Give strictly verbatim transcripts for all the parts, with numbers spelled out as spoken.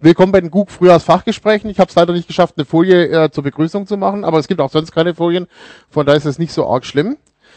Willkommen bei den G U G-Frühjahrsfachgesprächen. Ich habe es leider nicht geschafft, eine Folie äh, zur Begrüßung zu machen, aber es gibt auch sonst keine Folien, von daher ist es nicht so arg schlimm.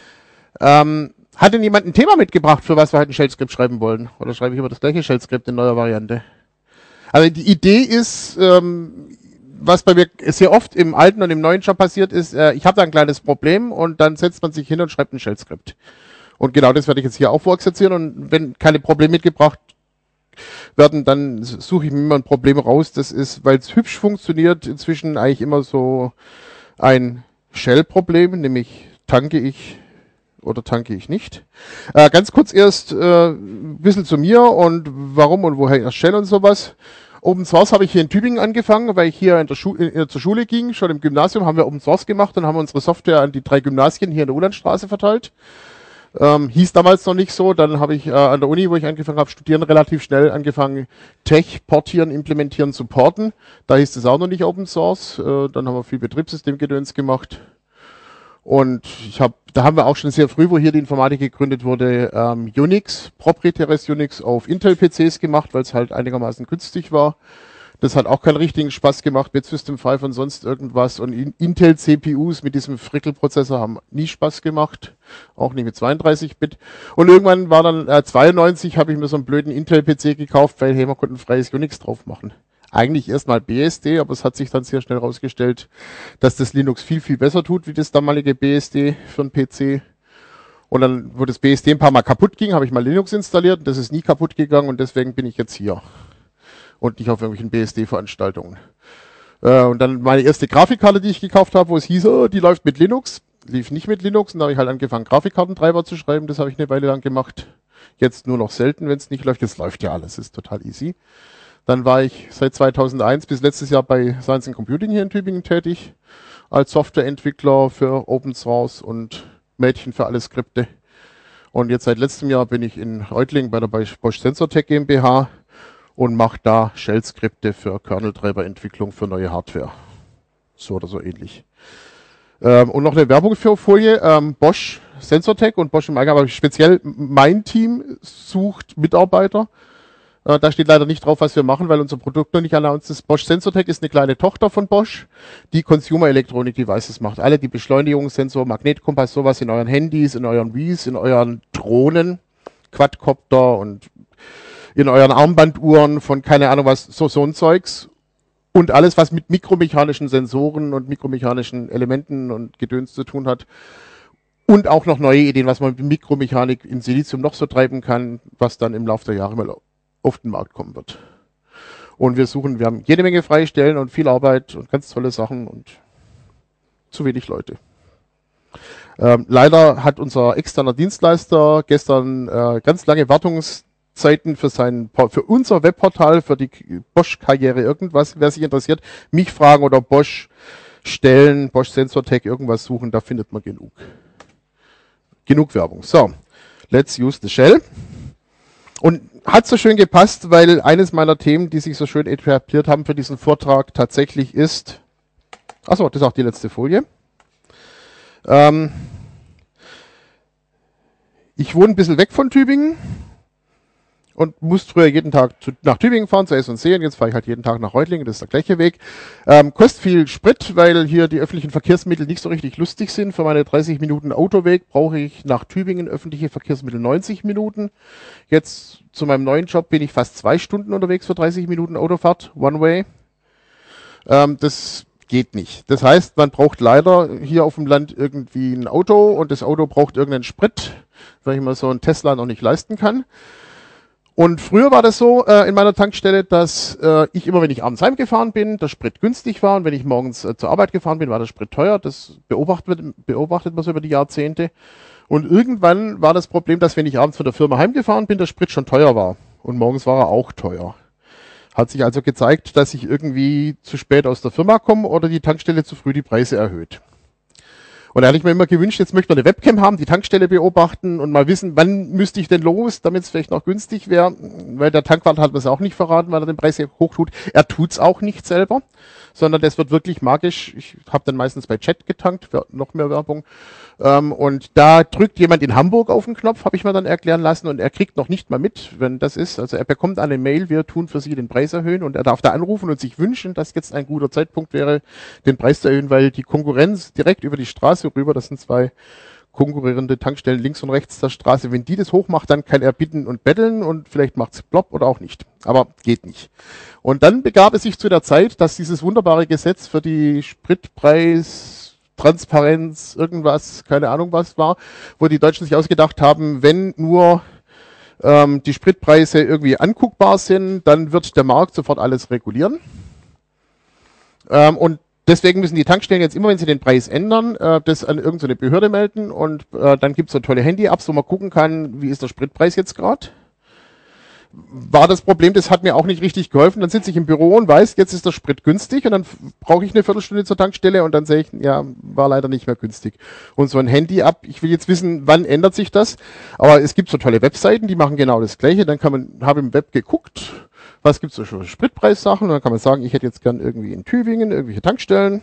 Ähm, hat denn jemand ein Thema mitgebracht, für was wir halt ein Shell-Skript schreiben wollen? Oder schreibe ich immer das gleiche Shell-Skript in neuer Variante? Also die Idee ist, ähm, was bei mir sehr oft im alten und im neuen Job passiert ist, äh, ich habe da ein kleines Problem und dann setzt man sich hin und schreibt ein Shell-Skript. Und genau das werde ich jetzt hier auch vorexerzieren, und wenn keine Probleme mitgebracht werden, dann suche ich mir immer ein Problem raus. Das ist, weil es hübsch funktioniert, inzwischen eigentlich immer so ein Shell-Problem, nämlich tanke ich oder tanke ich nicht. Äh, ganz kurz erst äh, ein bisschen zu mir und warum und woher erst Shell und sowas. Open Source habe ich hier in Tübingen angefangen, weil ich hier in der Schu in, zur Schule ging. Schon im Gymnasium haben wir Open Source gemacht und haben unsere Software an die drei Gymnasien hier in der Ulandstraße verteilt. Ähm, hieß damals noch nicht so. Dann habe ich äh, an der Uni, wo ich angefangen habe, studieren, relativ schnell angefangen, Tech, portieren, implementieren, supporten. Da hieß es auch noch nicht Open Source. Äh, dann haben wir viel Betriebssystemgedöns gemacht. Und ich habe, da haben wir auch schon sehr früh, wo hier die Informatik gegründet wurde, ähm, Unix, proprietäres Unix auf Intel-P Cs gemacht, weil es halt einigermaßen günstig war. Das hat auch keinen richtigen Spaß gemacht mit System fünf und sonst irgendwas. Und Intel-C P Us mit diesem Frickel-Prozessor haben nie Spaß gemacht. Auch nicht mit zweiunddreißig Bit. Und irgendwann war dann äh, zweiundneunzig, habe ich mir so einen blöden Intel-P C gekauft, weil hey, man konnte ein freies Unix drauf machen. Eigentlich erstmal B S D, aber es hat sich dann sehr schnell herausgestellt, dass das Linux viel, viel besser tut, wie das damalige B S D für einen P C. Und dann, wo das B S D ein paar Mal kaputt ging, habe ich mal Linux installiert. Das ist nie kaputt gegangen und deswegen bin ich jetzt hier. Und nicht auf irgendwelchen B S D-Veranstaltungen. Äh, und dann meine erste Grafikkarte, die ich gekauft habe, wo es hieß, oh, die läuft mit Linux. Lief nicht mit Linux. Und da habe ich halt angefangen, Grafikkartentreiber zu schreiben. Das habe ich eine Weile lang gemacht. Jetzt nur noch selten, wenn es nicht läuft. Jetzt läuft ja alles, ist total easy. Dann war ich seit zweitausendeins bis letztes Jahr bei Science and Computing hier in Tübingen tätig. Als Softwareentwickler für Open Source und Mädchen für alle Skripte. Und jetzt seit letztem Jahr bin ich in Reutlingen bei der Bosch Sensortech GmbH und mache da Shell-Skripte für Kernel-Treiber-Entwicklung für neue Hardware. So oder so ähnlich. Ähm, und noch eine Werbung für Folie. Ähm, Bosch Sensortech und Bosch im Allgemeinen, aber speziell mein Team sucht Mitarbeiter. Äh, da steht leider nicht drauf, was wir machen, weil unser Produkt noch nicht announced ist. Bosch Sensortech ist eine kleine Tochter von Bosch, die Consumer Electronic Devices macht. Alle die Beschleunigungssensor, Magnetkompass, sowas in euren Handys, in euren Wiis, in euren Drohnen, Quadcopter und in euren Armbanduhren von keine Ahnung was, so, so ein Zeugs. Und alles, was mit mikromechanischen Sensoren und mikromechanischen Elementen und Gedöns zu tun hat. Und auch noch neue Ideen, was man mit Mikromechanik in Silizium noch so treiben kann, was dann im Laufe der Jahre mal auf den Markt kommen wird. Und wir suchen, wir haben jede Menge freie Stellen und viel Arbeit und ganz tolle Sachen und zu wenig Leute. Ähm, leider hat unser externer Dienstleister gestern äh, ganz lange Wartungs Zeiten für sein, für unser Webportal, für die Bosch-Karriere irgendwas, wer sich interessiert, mich fragen oder Bosch Stellen, Bosch Sensortech irgendwas suchen, da findet man genug. Genug Werbung. So, let's use the shell. Und hat so schön gepasst, weil eines meiner Themen, die sich so schön etabliert haben für diesen Vortrag, tatsächlich ist, achso, das ist auch die letzte Folie. Ähm, ich wohne ein bisschen weg von Tübingen. Und musste früher jeden Tag zu, nach Tübingen fahren, zu S und C, und jetzt fahre ich halt jeden Tag nach Reutlingen, das ist der gleiche Weg. Ähm, kostet viel Sprit, weil hier die öffentlichen Verkehrsmittel nicht so richtig lustig sind. Für meine dreißig Minuten Autoweg brauche ich nach Tübingen öffentliche Verkehrsmittel neunzig Minuten. Jetzt zu meinem neuen Job bin ich fast zwei Stunden unterwegs für dreißig Minuten Autofahrt, One Way. Ähm, das geht nicht. Das heißt, man braucht leider hier auf dem Land irgendwie ein Auto und das Auto braucht irgendeinen Sprit, weil ich mir so einen Tesla noch nicht leisten kann. Und früher war das so äh, in meiner Tankstelle, dass äh, ich immer, wenn ich abends heimgefahren bin, der Sprit günstig war, und wenn ich morgens äh, zur Arbeit gefahren bin, war der Sprit teuer. Das beobachtet, beobachtet man so über die Jahrzehnte. Und irgendwann war das Problem, dass wenn ich abends von der Firma heimgefahren bin, der Sprit schon teuer war. Und morgens war er auch teuer. Hat sich also gezeigt, dass ich irgendwie zu spät aus der Firma komme oder die Tankstelle zu früh die Preise erhöht. Und da hatte ich mir immer gewünscht, jetzt möchte man eine Webcam haben, die Tankstelle beobachten und mal wissen, wann müsste ich denn los, damit es vielleicht noch günstig wäre, weil der Tankwart hat mir es auch nicht verraten, weil er den Preis hoch tut. Er tut's auch nicht selber, sondern das wird wirklich magisch. Ich habe dann meistens bei Chat getankt, für noch mehr Werbung. Ähm, und da drückt jemand in Hamburg auf den Knopf, habe ich mir dann erklären lassen, und er kriegt noch nicht mal mit, wenn das ist. Also er bekommt eine Mail, wir tun für Sie den Preis erhöhen, und er darf da anrufen und sich wünschen, dass jetzt ein guter Zeitpunkt wäre, den Preis zu erhöhen, weil die Konkurrenz direkt über die Straße rüber, das sind zwei konkurrierende Tankstellen links und rechts der Straße, wenn die das hochmacht, dann kann er bitten und betteln und vielleicht macht's plopp oder auch nicht. Aber geht nicht. Und dann begab es sich zu der Zeit, dass dieses wunderbare Gesetz für die Spritpreis Transparenz, irgendwas, keine Ahnung was war, wo die Deutschen sich ausgedacht haben, wenn nur ähm, die Spritpreise irgendwie anguckbar sind, dann wird der Markt sofort alles regulieren. Ähm, und deswegen müssen die Tankstellen jetzt immer, wenn sie den Preis ändern, äh, das an irgendeine Behörde melden, und äh, dann gibt es so tolle Handy-Apps, wo man gucken kann, wie ist der Spritpreis jetzt gerade. War das Problem, das hat mir auch nicht richtig geholfen. Dann sitze ich im Büro und weiß, jetzt ist der Sprit günstig, und dann brauche ich eine Viertelstunde zur Tankstelle und dann sehe ich, ja, war leider nicht mehr günstig. Und so ein Handy-App, ich will jetzt wissen, wann ändert sich das, aber es gibt so tolle Webseiten, die machen genau das Gleiche. Dann kann man, habe im Web geguckt, was gibt es so für Spritpreissachen, und dann kann man sagen, ich hätte jetzt gern irgendwie in Tübingen irgendwelche Tankstellen.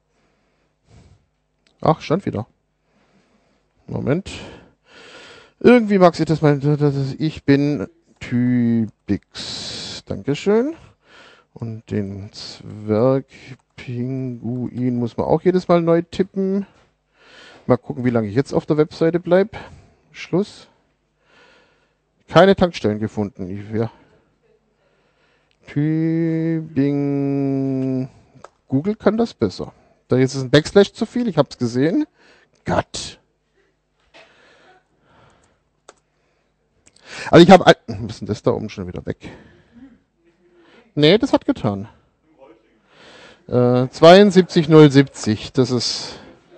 Ach, stand wieder. Moment. Irgendwie mag sich das mal, ich bin Tübix. Dankeschön. Und den Zwergpinguin muss man auch jedes Mal neu tippen. Mal gucken, wie lange ich jetzt auf der Webseite bleibe. Schluss. Keine Tankstellen gefunden. Ich, ja. Tübingen. Google kann das besser. Da jetzt ist ein Backslash zu viel. Ich habe es gesehen. Gott. Also ich habe... Was ist denn das da oben schon wieder weg? Nee, das hat getan. Äh, zweiundsiebzig null siebzig, das ist...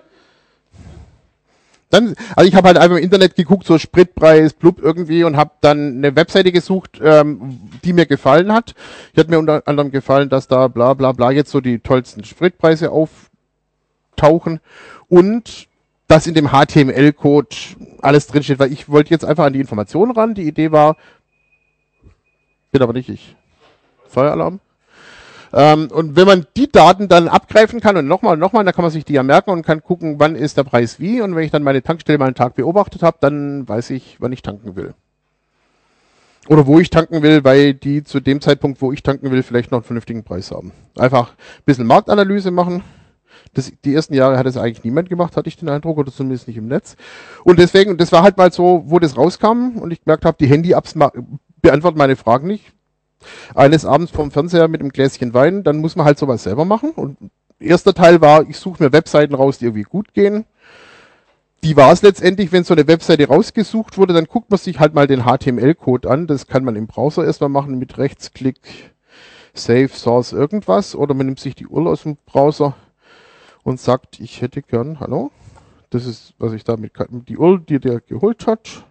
Dann, also ich habe halt einfach im Internet geguckt, so Spritpreis, blub irgendwie, und habe dann eine Webseite gesucht, ähm, die mir gefallen hat. Ich hat mir unter anderem gefallen, dass da bla bla bla jetzt so die tollsten Spritpreise auftauchen und dass in dem H T M L-Code alles drinsteht, weil ich wollte jetzt einfach an die Informationen ran. Die Idee war, bin aber nicht ich, Feueralarm. Ähm, und wenn man die Daten dann abgreifen kann und nochmal und nochmal, dann kann man sich die ja merken und kann gucken, wann ist der Preis wie. Und wenn ich dann meine Tankstelle mal einen Tag beobachtet habe, dann weiß ich, wann ich tanken will. Oder wo ich tanken will, weil die zu dem Zeitpunkt, wo ich tanken will, vielleicht noch einen vernünftigen Preis haben. Einfach ein bisschen Marktanalyse machen. Das, die ersten Jahre hat es eigentlich niemand gemacht, hatte ich den Eindruck, oder zumindest nicht im Netz. Und deswegen, das war halt mal so, wo das rauskam und ich gemerkt habe, die Handy-Apps beantworten meine Fragen nicht. Eines Abends vorm Fernseher mit einem Gläschen Wein, dann muss man halt sowas selber machen. Und erster Teil war, ich suche mir Webseiten raus, die irgendwie gut gehen. Die war es letztendlich, wenn so eine Webseite rausgesucht wurde, dann guckt man sich halt mal den H T M L-Code an. Das kann man im Browser erstmal machen mit Rechtsklick, Save, Source, irgendwas. Oder man nimmt sich die U R L aus dem Browser und sagt, ich hätte gern, hallo, das ist, was ich damit, die U R L, die der geholt hat.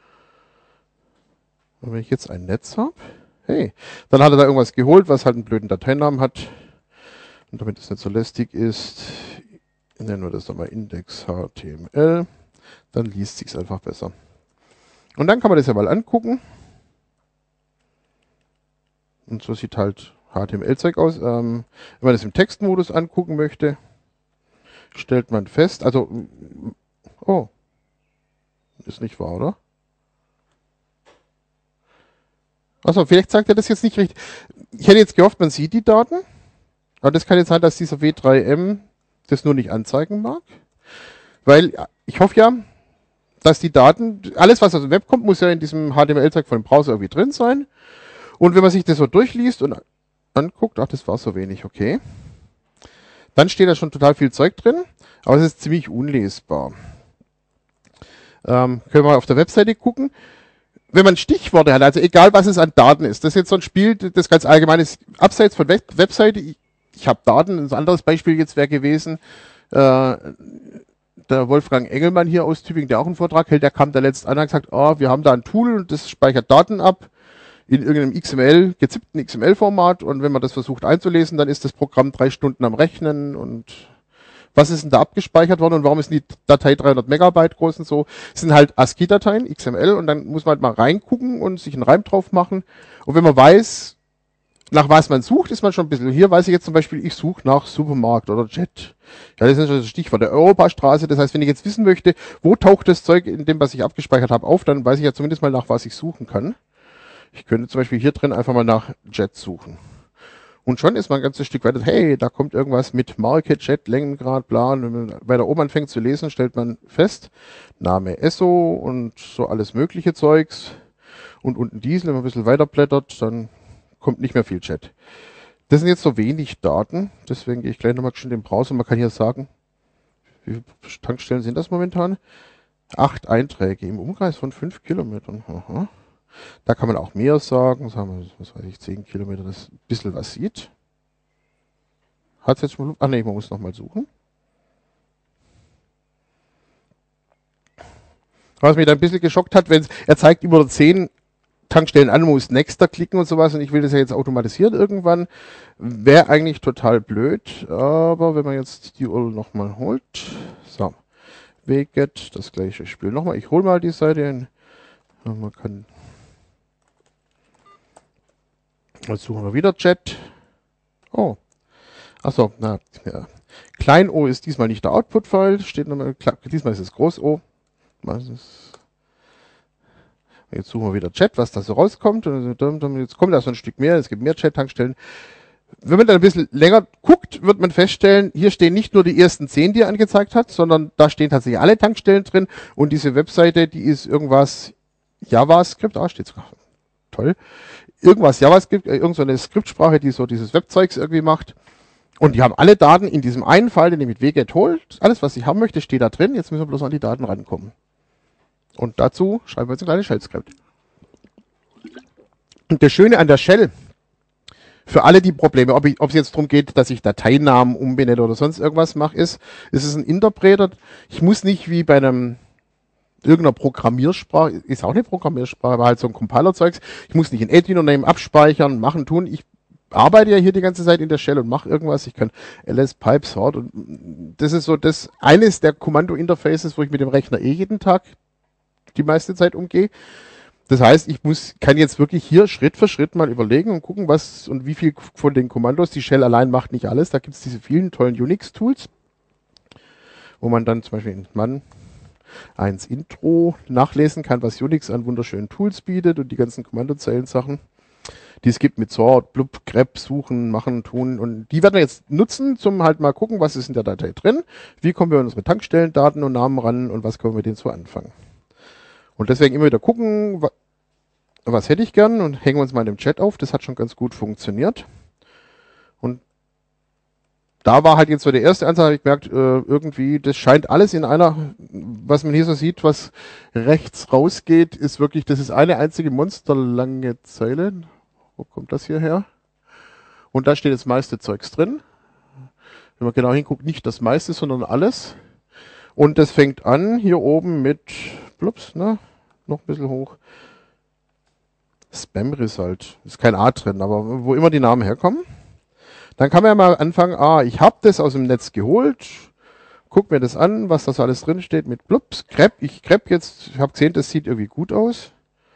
Und wenn ich jetzt ein Netz habe, hey, dann hat er da irgendwas geholt, was halt einen blöden Dateinamen hat. Und damit es nicht so lästig ist, nennen wir das doch mal Index H T M L. Dann liest sich's einfach besser. Und dann kann man das ja mal angucken. Und so sieht halt H T M L-Zeug aus. Ähm, wenn man das im Textmodus angucken möchte, stellt man fest, also, oh, ist nicht wahr, oder? Achso, vielleicht sagt er das jetzt nicht richtig. Ich hätte jetzt gehofft, man sieht die Daten, aber das kann jetzt sein, dass dieser W drei M das nur nicht anzeigen mag, weil ich hoffe ja, dass die Daten, alles was aus dem Web kommt, muss ja in diesem H T M L-Zeug von dem Browser irgendwie drin sein, und wenn man sich das so durchliest und anguckt, ach, das war so wenig, okay, dann steht da schon total viel Zeug drin, aber es ist ziemlich unlesbar. Ähm, können wir mal auf der Webseite gucken. Wenn man Stichworte hat, also egal was es an Daten ist, das ist jetzt so ein Spiel, das ganz allgemein ist, abseits von Web Webseite, ich, ich habe Daten, ein anderes Beispiel jetzt wäre gewesen, äh, der Wolfgang Engelmann hier aus Tübingen, der auch einen Vortrag hält, der kam da letzt an und hat gesagt, oh, wir haben da ein Tool und das speichert Daten ab in irgendeinem X M L, gezippten X M L-Format, und wenn man das versucht einzulesen, dann ist das Programm drei Stunden am Rechnen und was ist denn da abgespeichert worden und warum ist die Datei dreihundert Megabyte groß und so. Das sind halt ASCII-Dateien, X M L, und dann muss man halt mal reingucken und sich einen Reim drauf machen. Und wenn man weiß, nach was man sucht, ist man schon ein bisschen. Hier weiß ich jetzt zum Beispiel, ich suche nach Supermarkt oder Jet. Ja, das ist das Stichwort der Europastraße. Das heißt, wenn ich jetzt wissen möchte, wo taucht das Zeug in dem, was ich abgespeichert habe, auf, dann weiß ich ja zumindest mal, nach was ich suchen kann. Ich könnte zum Beispiel hier drin einfach mal nach Jet suchen. Und schon ist man ein ganzes Stück weiter, hey, da kommt irgendwas mit Marke, Jet, Längengrad, Plan. Und wenn man weiter oben anfängt zu lesen, stellt man fest, Name Esso und so alles mögliche Zeugs. Und unten Diesel, wenn man ein bisschen weiter blättert, dann kommt nicht mehr viel Jet. Das sind jetzt so wenig Daten, deswegen gehe ich gleich nochmal in den Browser. Man kann hier sagen, wie viele Tankstellen sind das momentan? Acht Einträge im Umkreis von fünf Kilometern. Aha. Da kann man auch mehr sagen, sagen wir, was weiß ich, zehn Kilometer, das ein bisschen was sieht. Hat es jetzt schon mal, ach nee, man muss nochmal suchen. Was mich da ein bisschen geschockt hat, wenn er zeigt über zehn Tankstellen an, muss Nexter klicken und sowas, und ich will das ja jetzt automatisiert irgendwann. Wäre eigentlich total blöd, aber wenn man jetzt die U R L nochmal holt, so, wget, das gleiche Spiel nochmal, ich hole mal die Seite hin, man kann, jetzt suchen wir wieder Chat, oh, achso, na, ja. Klein O ist diesmal nicht der Output-File, steht nochmal, diesmal ist es Groß O, was ist, jetzt suchen wir wieder Chat, was da so rauskommt. Jetzt kommt da so ein Stück mehr, es gibt mehr Chat-Tankstellen. Wenn man dann ein bisschen länger guckt, wird man feststellen, hier stehen nicht nur die ersten zehn, die er angezeigt hat, sondern da stehen tatsächlich alle Tankstellen drin. Und diese Webseite, die ist irgendwas JavaScript, ah, steht sogar, toll, irgendwas JavaScript, irgend so eine Skriptsprache, die so dieses Webzeugs irgendwie macht. Und die haben alle Daten in diesem einen Fall, den ich mit wget holt. Alles, was ich haben möchte, steht da drin. Jetzt müssen wir bloß an die Daten rankommen. Und dazu schreiben wir jetzt ein kleines Shell-Skript. Und das Schöne an der Shell, für alle die Probleme, ob, ich, ob es jetzt darum geht, dass ich Dateinamen umbenenne oder sonst irgendwas mache, ist, ist es ein Interpreter. Ich muss nicht wie bei einem irgendeiner Programmiersprache, ist auch eine Programmiersprache, aber halt so ein Compiler-Zeugs, ich muss nicht in Edwin nehmen, abspeichern, machen, tun. Ich arbeite ja hier die ganze Zeit in der Shell und mache irgendwas. Ich kann ls pipe sort, und das ist so das eines der Kommando-Interfaces, wo ich mit dem Rechner eh jeden Tag die meiste Zeit umgehe. Das heißt, ich muss, kann jetzt wirklich hier Schritt für Schritt mal überlegen und gucken, was und wie viel von den Kommandos, die Shell allein macht nicht alles. Da gibt es diese vielen tollen Unix-Tools, wo man dann zum Beispiel in man eins Intro nachlesen kann, was Unix an wunderschönen Tools bietet und die ganzen Kommandozeilen-Sachen, die es gibt mit sort, blub, grep, suchen, machen, tun, und die werden wir jetzt nutzen, zum halt mal gucken, was ist in der Datei drin, wie kommen wir an unsere Tankstellendaten und Namen ran und was können wir mit denen so anfangen. Und deswegen immer wieder gucken, wa was hätte ich gern, und hängen wir uns mal in dem Chat auf. Das hat schon ganz gut funktioniert. Und da war halt jetzt so der erste Ansatz, habe ich gemerkt, äh, irgendwie, das scheint alles in einer, was man hier so sieht, was rechts rausgeht, ist wirklich, das ist eine einzige monsterlange Zeile. Wo kommt das hier her? Und da steht das meiste Zeugs drin. Wenn man genau hinguckt, nicht das meiste, sondern alles. Und das fängt an hier oben mit, blups, ne, noch ein bisschen hoch, Spam Result. Ist kein A drin, aber wo immer die Namen herkommen. Dann kann man ja mal anfangen, ah, ich habe das aus dem Netz geholt, guck mir das an, was da so alles drin steht mit blups, grep, ich grep jetzt, ich habe gesehen, das sieht irgendwie gut aus.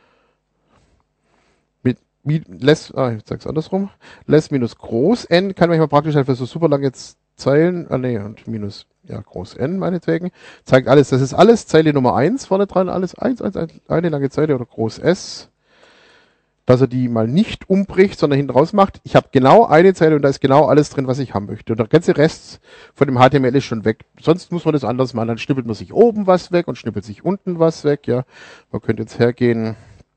Mit, mit less, ah, ich sag's andersrum, less minus groß n kann manchmal praktisch halt für so super lange Zeilen, ah nee, und minus, ja, groß n meinetwegen, zeigt alles, das ist alles Zeile Nummer eins vorne dran, alles eins, eins, eins, eine lange Zeile, oder groß S, dass er die mal nicht umbricht, sondern hinten raus macht. Ich habe genau eine Zeile und da ist genau alles drin, was ich haben möchte. Und der ganze Rest von dem H T M L ist schon weg. Sonst muss man das anders machen. Dann schnippelt man sich oben was weg und schnippelt sich unten was weg. Ja, man könnte jetzt hergehen,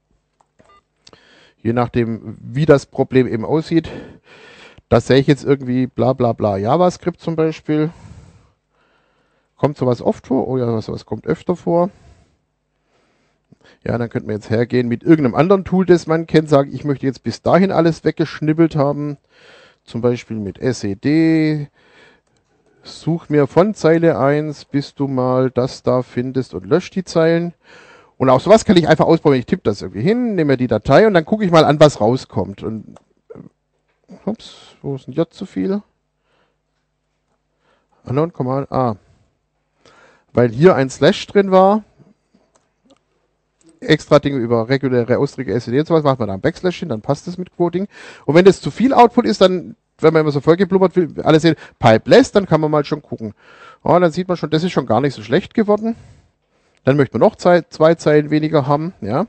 je nachdem, wie das Problem eben aussieht. Das sehe ich jetzt irgendwie bla bla bla JavaScript zum Beispiel. Kommt sowas oft vor? Oh ja, sowas kommt öfter vor. Ja, dann könnte man jetzt hergehen mit irgendeinem anderen Tool, das man kennt, sagen, ich möchte jetzt bis dahin alles weggeschnippelt haben. Zum Beispiel mit sed. Such mir von Zeile eins, bis du mal das da findest, und lösch die Zeilen. Und auch sowas kann ich einfach ausprobieren. Ich tippe das irgendwie hin, nehme mir die Datei und dann gucke ich mal an, was rauskommt. Und ups, wo ist ein J zu viel? Unknown Command, ah. Weil hier ein Slash drin war, extra Dinge über reguläre Ausdrücke, S E D und sowas, macht man da einen Backslash hin, dann passt das mit Quoting. Und wenn das zu viel Output ist, dann, wenn man immer so vollgeblubbert will, alle sehen, Pipe less, dann kann man mal schon gucken. Oh, dann sieht man schon, das ist schon gar nicht so schlecht geworden. Dann möchte man noch zwei, zwei Zeilen weniger haben, ja.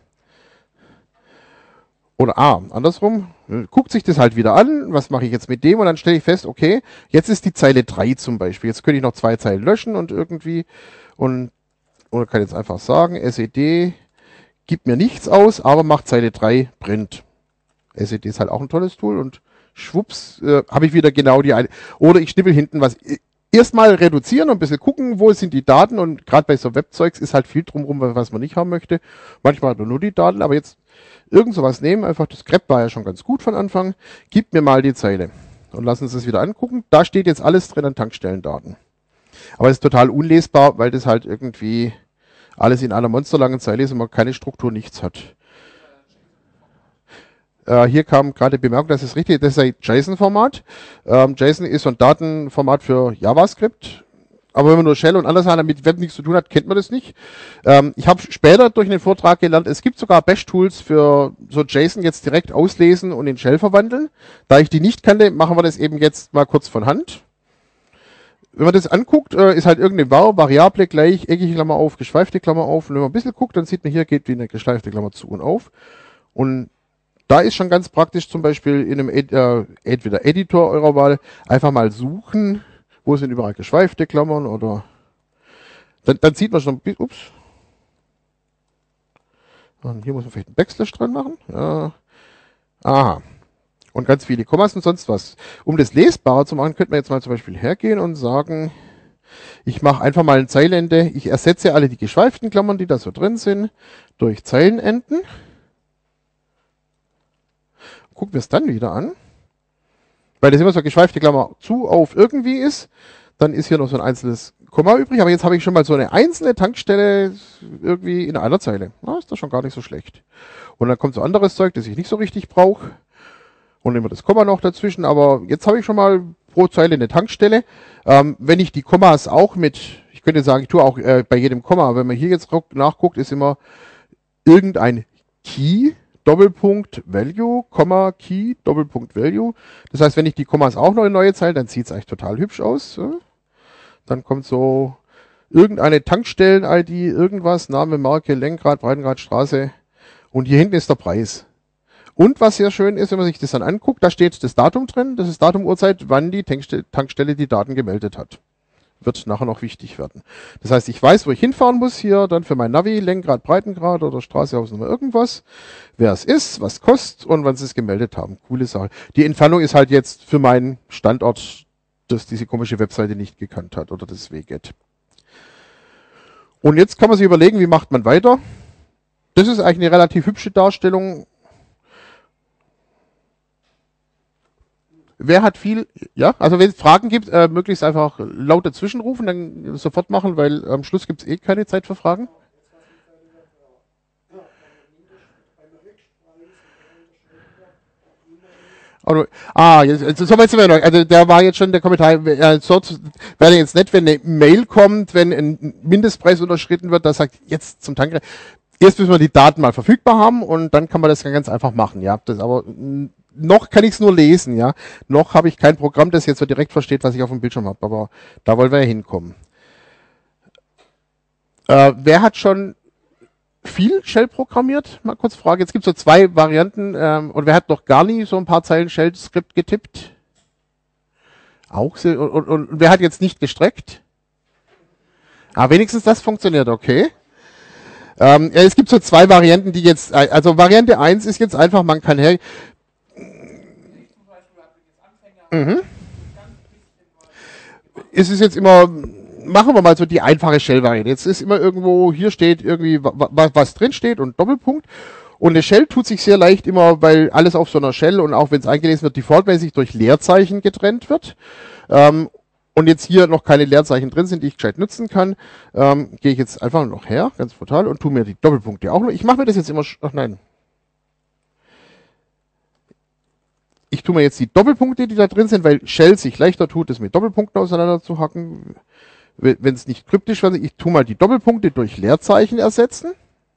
Oder ah, andersrum, guckt sich das halt wieder an, was mache ich jetzt mit dem und dann stelle ich fest, okay, jetzt ist die Zeile drei zum Beispiel, jetzt könnte ich noch zwei Zeilen löschen und irgendwie, und, oder kann jetzt einfach sagen, S E D gibt mir nichts aus, aber macht Zeile drei Print. S E D ist halt auch ein tolles Tool und schwupps, äh, habe ich wieder genau die eine, oder ich schnippel hinten was, erstmal reduzieren und ein bisschen gucken, wo sind die Daten und gerade bei so Webzeugs ist halt viel drumherum, was man nicht haben möchte. Manchmal hat man nur die Daten, aber jetzt irgend sowas nehmen, einfach das grep war ja schon ganz gut von Anfang, gib mir mal die Zeile und lass uns das wieder angucken. Da steht jetzt alles drin an Tankstellendaten. Aber es ist total unlesbar, weil das halt irgendwie alles in einer monsterlangen Zeile ist und man keine Struktur, nichts hat. Äh, hier kam gerade die Bemerkung, das ist richtig, das ist ein JSON-Format. Ähm, JSON ist so ein Datenformat für JavaScript. Aber wenn man nur Shell und andere Sachen mit Web nichts zu tun hat, kennt man das nicht. Ähm, ich habe später durch einen Vortrag gelernt, es gibt sogar Bash-Tools für so JSON jetzt direkt auslesen und in Shell verwandeln. Da ich die nicht kannte, machen wir das eben jetzt mal kurz von Hand. Wenn man das anguckt, äh, ist halt irgendeine var, Variable gleich, eckige Klammer auf, geschweifte Klammer auf. Und wenn man ein bisschen guckt, dann sieht man hier, geht wie eine geschweifte Klammer zu und auf. Und da ist schon ganz praktisch zum Beispiel in einem Ed äh, entweder Editor eurer Wahl einfach mal suchen, wo sind überall geschweifte Klammern oder dann, dann sieht man schon, ups. Und hier muss man vielleicht einen Backslash dran machen. Ja. Aha. Und ganz viele Kommas und sonst was. Um das lesbarer zu machen, könnte man jetzt mal zum Beispiel hergehen und sagen, ich mache einfach mal ein Zeilenende. Ich ersetze alle die geschweiften Klammern, die da so drin sind, durch Zeilenenden. Gucken wir es dann wieder an. Weil das immer so geschweifte Klammer zu auf irgendwie ist. Dann ist hier noch so ein einzelnes Komma übrig. Aber jetzt habe ich schon mal so eine einzelne Tankstelle irgendwie in einer Zeile. Na, ist das schon gar nicht so schlecht. Und dann kommt so anderes Zeug, das ich nicht so richtig brauche. Und immer das Komma noch dazwischen. Aber jetzt habe ich schon mal pro Zeile eine Tankstelle. Ähm, wenn ich die Kommas auch mit, ich könnte sagen, ich tue auch äh, bei jedem Komma, wenn man hier jetzt nachguckt, ist immer irgendein Key, Doppelpunkt Value, Komma, Key, Doppelpunkt Value. Das heißt, wenn ich die Kommas auch noch in neue Zeilen, dann sieht es eigentlich total hübsch aus. Dann kommt so irgendeine Tankstellen-I D, irgendwas, Name, Marke, Lenkrad, Breitengrad, Straße. Und hier hinten ist der Preis. Und was sehr schön ist, wenn man sich das dann anguckt, da steht das Datum drin, das ist Datum, Uhrzeit, wann die Tankstelle die Daten gemeldet hat. Wird nachher noch wichtig werden. Das heißt, ich weiß, wo ich hinfahren muss hier, dann für mein Navi, Lenkrad, Breitengrad oder Straße, Hausnummer, irgendwas, wer es ist, was kostet und wann sie es gemeldet haben. Coole Sache. Die Entfernung ist halt jetzt für meinen Standort, dass diese komische Webseite nicht gekannt hat oder das W G E T. Und jetzt kann man sich überlegen, wie macht man weiter. Das ist eigentlich eine relativ hübsche Darstellung. Wer hat viel, ja, also wenn es Fragen gibt, äh, möglichst einfach laut dazwischen rufen, dann sofort machen, weil am Schluss gibt es eh keine Zeit für Fragen. Also, ah, jetzt, so weit sind wir noch. Also der war jetzt schon der Kommentar, äh, so wäre jetzt nett, wenn eine Mail kommt, wenn ein Mindestpreis unterschritten wird, da sagt, jetzt zum Tank. Erst müssen wir die Daten mal verfügbar haben und dann kann man das ganz einfach machen, ja. Das aber noch kann ich es nur lesen, ja. Noch habe ich kein Programm, das jetzt so direkt versteht, was ich auf dem Bildschirm habe, aber da wollen wir ja hinkommen. Äh, wer hat schon viel Shell programmiert? Mal kurz Frage. Jetzt gibt es so zwei Varianten. Ähm, und wer hat noch gar nie so ein paar Zeilen Shell-Skript getippt? Auch so, und, und, und wer hat jetzt nicht gestreckt? Ah, wenigstens das funktioniert, okay. Ähm, ja, es gibt so zwei Varianten, die jetzt, also Variante eins ist jetzt einfach, man kann her... Mhm. Es ist jetzt immer, machen wir mal so die einfache Shell-Variante. Jetzt ist immer irgendwo, hier steht irgendwie, was drin steht und Doppelpunkt. Und eine Shell tut sich sehr leicht immer, weil alles auf so einer Shell und auch wenn es eingelesen wird, defaultmäßig durch Leerzeichen getrennt wird. Ähm, und jetzt hier noch keine Leerzeichen drin sind, die ich gescheit nutzen kann, ähm, gehe ich jetzt einfach noch her, ganz brutal, und tue mir die Doppelpunkte auch noch. Ich mache mir das jetzt immer, ach nein. ich tue mir jetzt die Doppelpunkte, die da drin sind, weil Shell sich leichter tut, es mit Doppelpunkten auseinander zu hacken. Wenn es nicht kryptisch wird, ich tue mal die Doppelpunkte durch Leerzeichen ersetzen.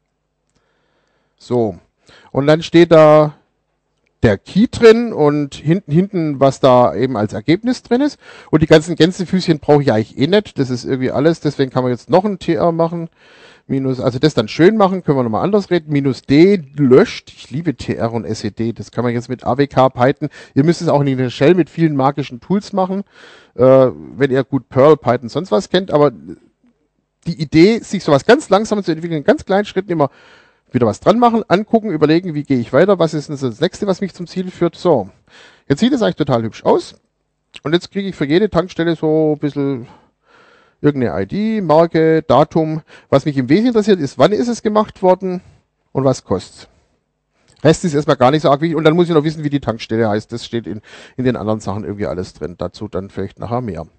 So. Und dann steht da der Key drin und hinten, hinten, was da eben als Ergebnis drin ist. Und die ganzen Gänsefüßchen brauche ich eigentlich eh nicht. Das ist irgendwie alles. Deswegen kann man jetzt noch ein T R machen. Minus, also das dann schön machen, können wir nochmal anders reden. Minus D löscht. Ich liebe T R und S E D. Das kann man jetzt mit A W K, Python. Ihr müsst es auch in der Shell mit vielen magischen Tools machen, äh, wenn ihr gut Perl, Python, sonst was kennt. Aber die Idee, sich sowas ganz langsam zu entwickeln, in ganz kleinen Schritten immer wieder was dran machen, angucken, überlegen, wie gehe ich weiter, was ist das nächste, was mich zum Ziel führt. So, jetzt sieht es eigentlich total hübsch aus. Und jetzt kriege ich für jede Tankstelle so ein bisschen irgendeine I D, Marke, Datum. Was mich im Wesentlichen interessiert, ist, wann ist es gemacht worden und was kostet es. Rest ist erstmal gar nicht so arg wichtig. Und dann muss ich noch wissen, wie die Tankstelle heißt. Das steht in, in den anderen Sachen irgendwie alles drin. Dazu dann vielleicht nachher mehr.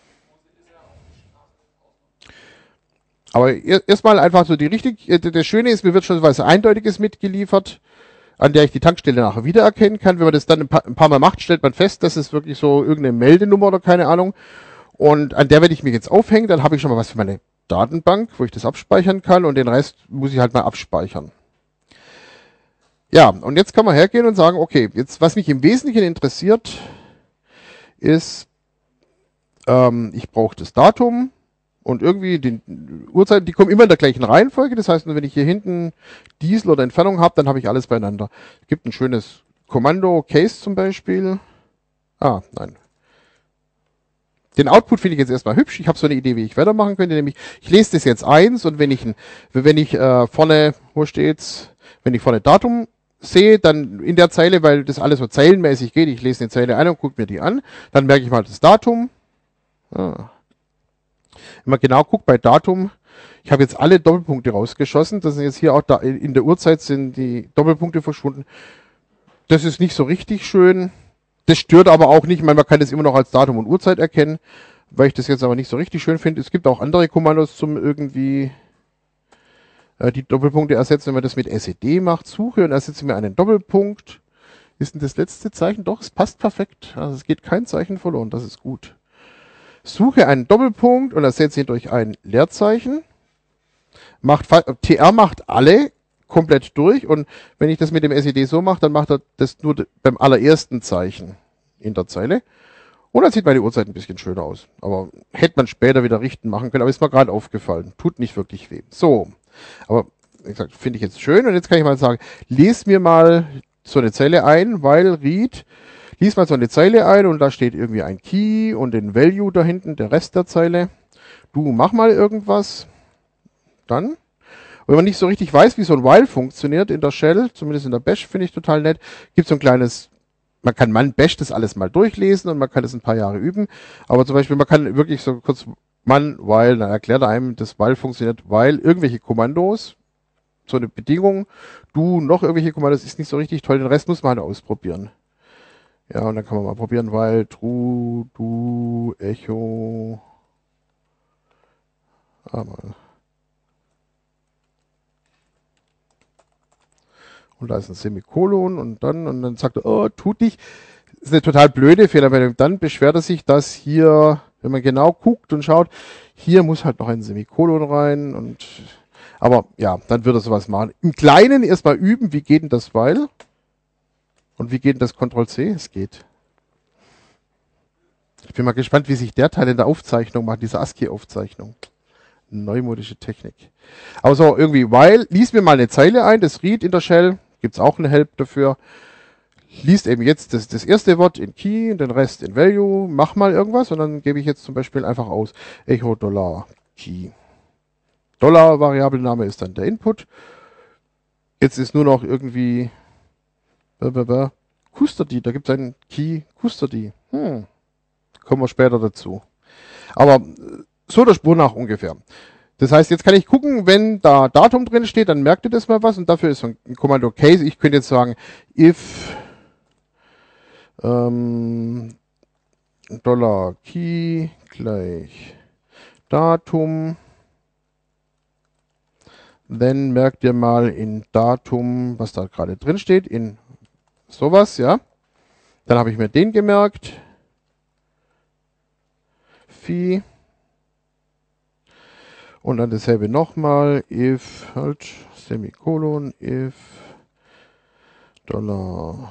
Aber erstmal einfach so die richtig, das Schöne ist, mir wird schon was Eindeutiges mitgeliefert, an der ich die Tankstelle nachher wiedererkennen kann. Wenn man das dann ein paar, ein paar Mal macht, stellt man fest, das ist wirklich so irgendeine Meldenummer oder keine Ahnung. Und an der werde ich mich jetzt aufhängen, dann habe ich schon mal was für meine Datenbank, wo ich das abspeichern kann und den Rest muss ich halt mal abspeichern. Ja, und jetzt kann man hergehen und sagen, okay, jetzt was mich im Wesentlichen interessiert, ist, ähm, ich brauche das Datum und irgendwie die Uhrzeiten, die kommen immer in der gleichen Reihenfolge. Das heißt, wenn ich hier hinten Diesel oder Entfernung habe, dann habe ich alles beieinander. Es gibt ein schönes Kommando, Case zum Beispiel. Ah, nein. Den Output finde ich jetzt erstmal hübsch. Ich habe so eine Idee, wie ich weitermachen könnte. Nämlich, ich lese das jetzt eins und wenn ich, wenn ich äh, vorne, wo steht's, wenn ich vorne Datum sehe, dann in der Zeile, weil das alles so zeilenmäßig geht, ich lese eine Zeile ein und gucke mir die an, dann merke ich mal das Datum. Ah. Wenn man genau guckt bei Datum, ich habe jetzt alle Doppelpunkte rausgeschossen. Das sind jetzt hier auch da in der Uhrzeit sind die Doppelpunkte verschwunden. Das ist nicht so richtig schön. Das stört aber auch nicht, man kann das immer noch als Datum und Uhrzeit erkennen, weil ich das jetzt aber nicht so richtig schön finde. Es gibt auch andere Kommandos zum irgendwie äh, die Doppelpunkte ersetzen, wenn man das mit S E D macht. Suche und ersetze mir einen Doppelpunkt. Ist denn das letzte Zeichen? Doch, es passt perfekt. Also es geht kein Zeichen verloren, das ist gut. Suche einen Doppelpunkt und ersetze ihn durch ein Leerzeichen. Macht, T R macht alle komplett durch und wenn ich das mit dem S E D so mache, dann macht er das nur beim allerersten Zeichen in der Zeile. Und dann sieht meine Uhrzeit ein bisschen schöner aus. Aber hätte man später wieder richten machen können, aber ist mir gerade aufgefallen. Tut nicht wirklich weh. So, aber wie gesagt, finde ich jetzt schön und jetzt kann ich mal sagen, lies mir mal so eine Zeile ein, weil Read, lies mal so eine Zeile ein und da steht irgendwie ein Key und den Value da hinten, der Rest der Zeile. Du mach mal irgendwas. Dann wenn man nicht so richtig weiß, wie so ein While funktioniert in der Shell, zumindest in der Bash, finde ich total nett, gibt es so ein kleines, man kann man Bash das alles mal durchlesen und man kann das ein paar Jahre üben, aber zum Beispiel, man kann wirklich so kurz man, While, dann erklärt er einem, das While funktioniert, weil irgendwelche Kommandos, so eine Bedingung, du, noch irgendwelche Kommandos, ist nicht so richtig toll, den Rest muss man halt ausprobieren. Ja, und dann kann man mal probieren, While, true, do, echo, ah, mal. Und da ist ein Semikolon und dann, und dann sagt er, oh, tut nicht. Das ist eine total blöde Fehlermeldung. Dann beschwert er sich, dass hier, wenn man genau guckt und schaut, hier muss halt noch ein Semikolon rein und, aber ja, dann wird er sowas machen. Im Kleinen erstmal üben, wie geht denn das While? Und wie geht denn das Control C? Es geht. Ich bin mal gespannt, wie sich der Teil in der Aufzeichnung macht, diese ASCII-Aufzeichnung. Neumodische Technik. Also irgendwie, While, lies mir mal eine Zeile ein, das Read in der Shell, gibt's auch eine Help dafür. Liest eben jetzt das, das erste Wort in Key, den Rest in Value, mach mal irgendwas und dann gebe ich jetzt zum Beispiel einfach aus Echo Dollar Key. Dollar Variablename ist dann der Input. Jetzt ist nur noch irgendwie Custody, da gibt es einen Key Custody. Hm. Kommen wir später dazu. Aber so der Spur nach ungefähr. Das heißt, jetzt kann ich gucken, wenn da Datum drin steht, dann merkt ihr das mal was und dafür ist so ein Kommando Case. Ich könnte jetzt sagen, if ähm, Dollar Key gleich Datum, dann merkt ihr mal in Datum, was da gerade drin steht, in sowas, ja. Dann habe ich mir den gemerkt. Phi. Und dann dasselbe nochmal. If, halt, Semikolon, if Dollar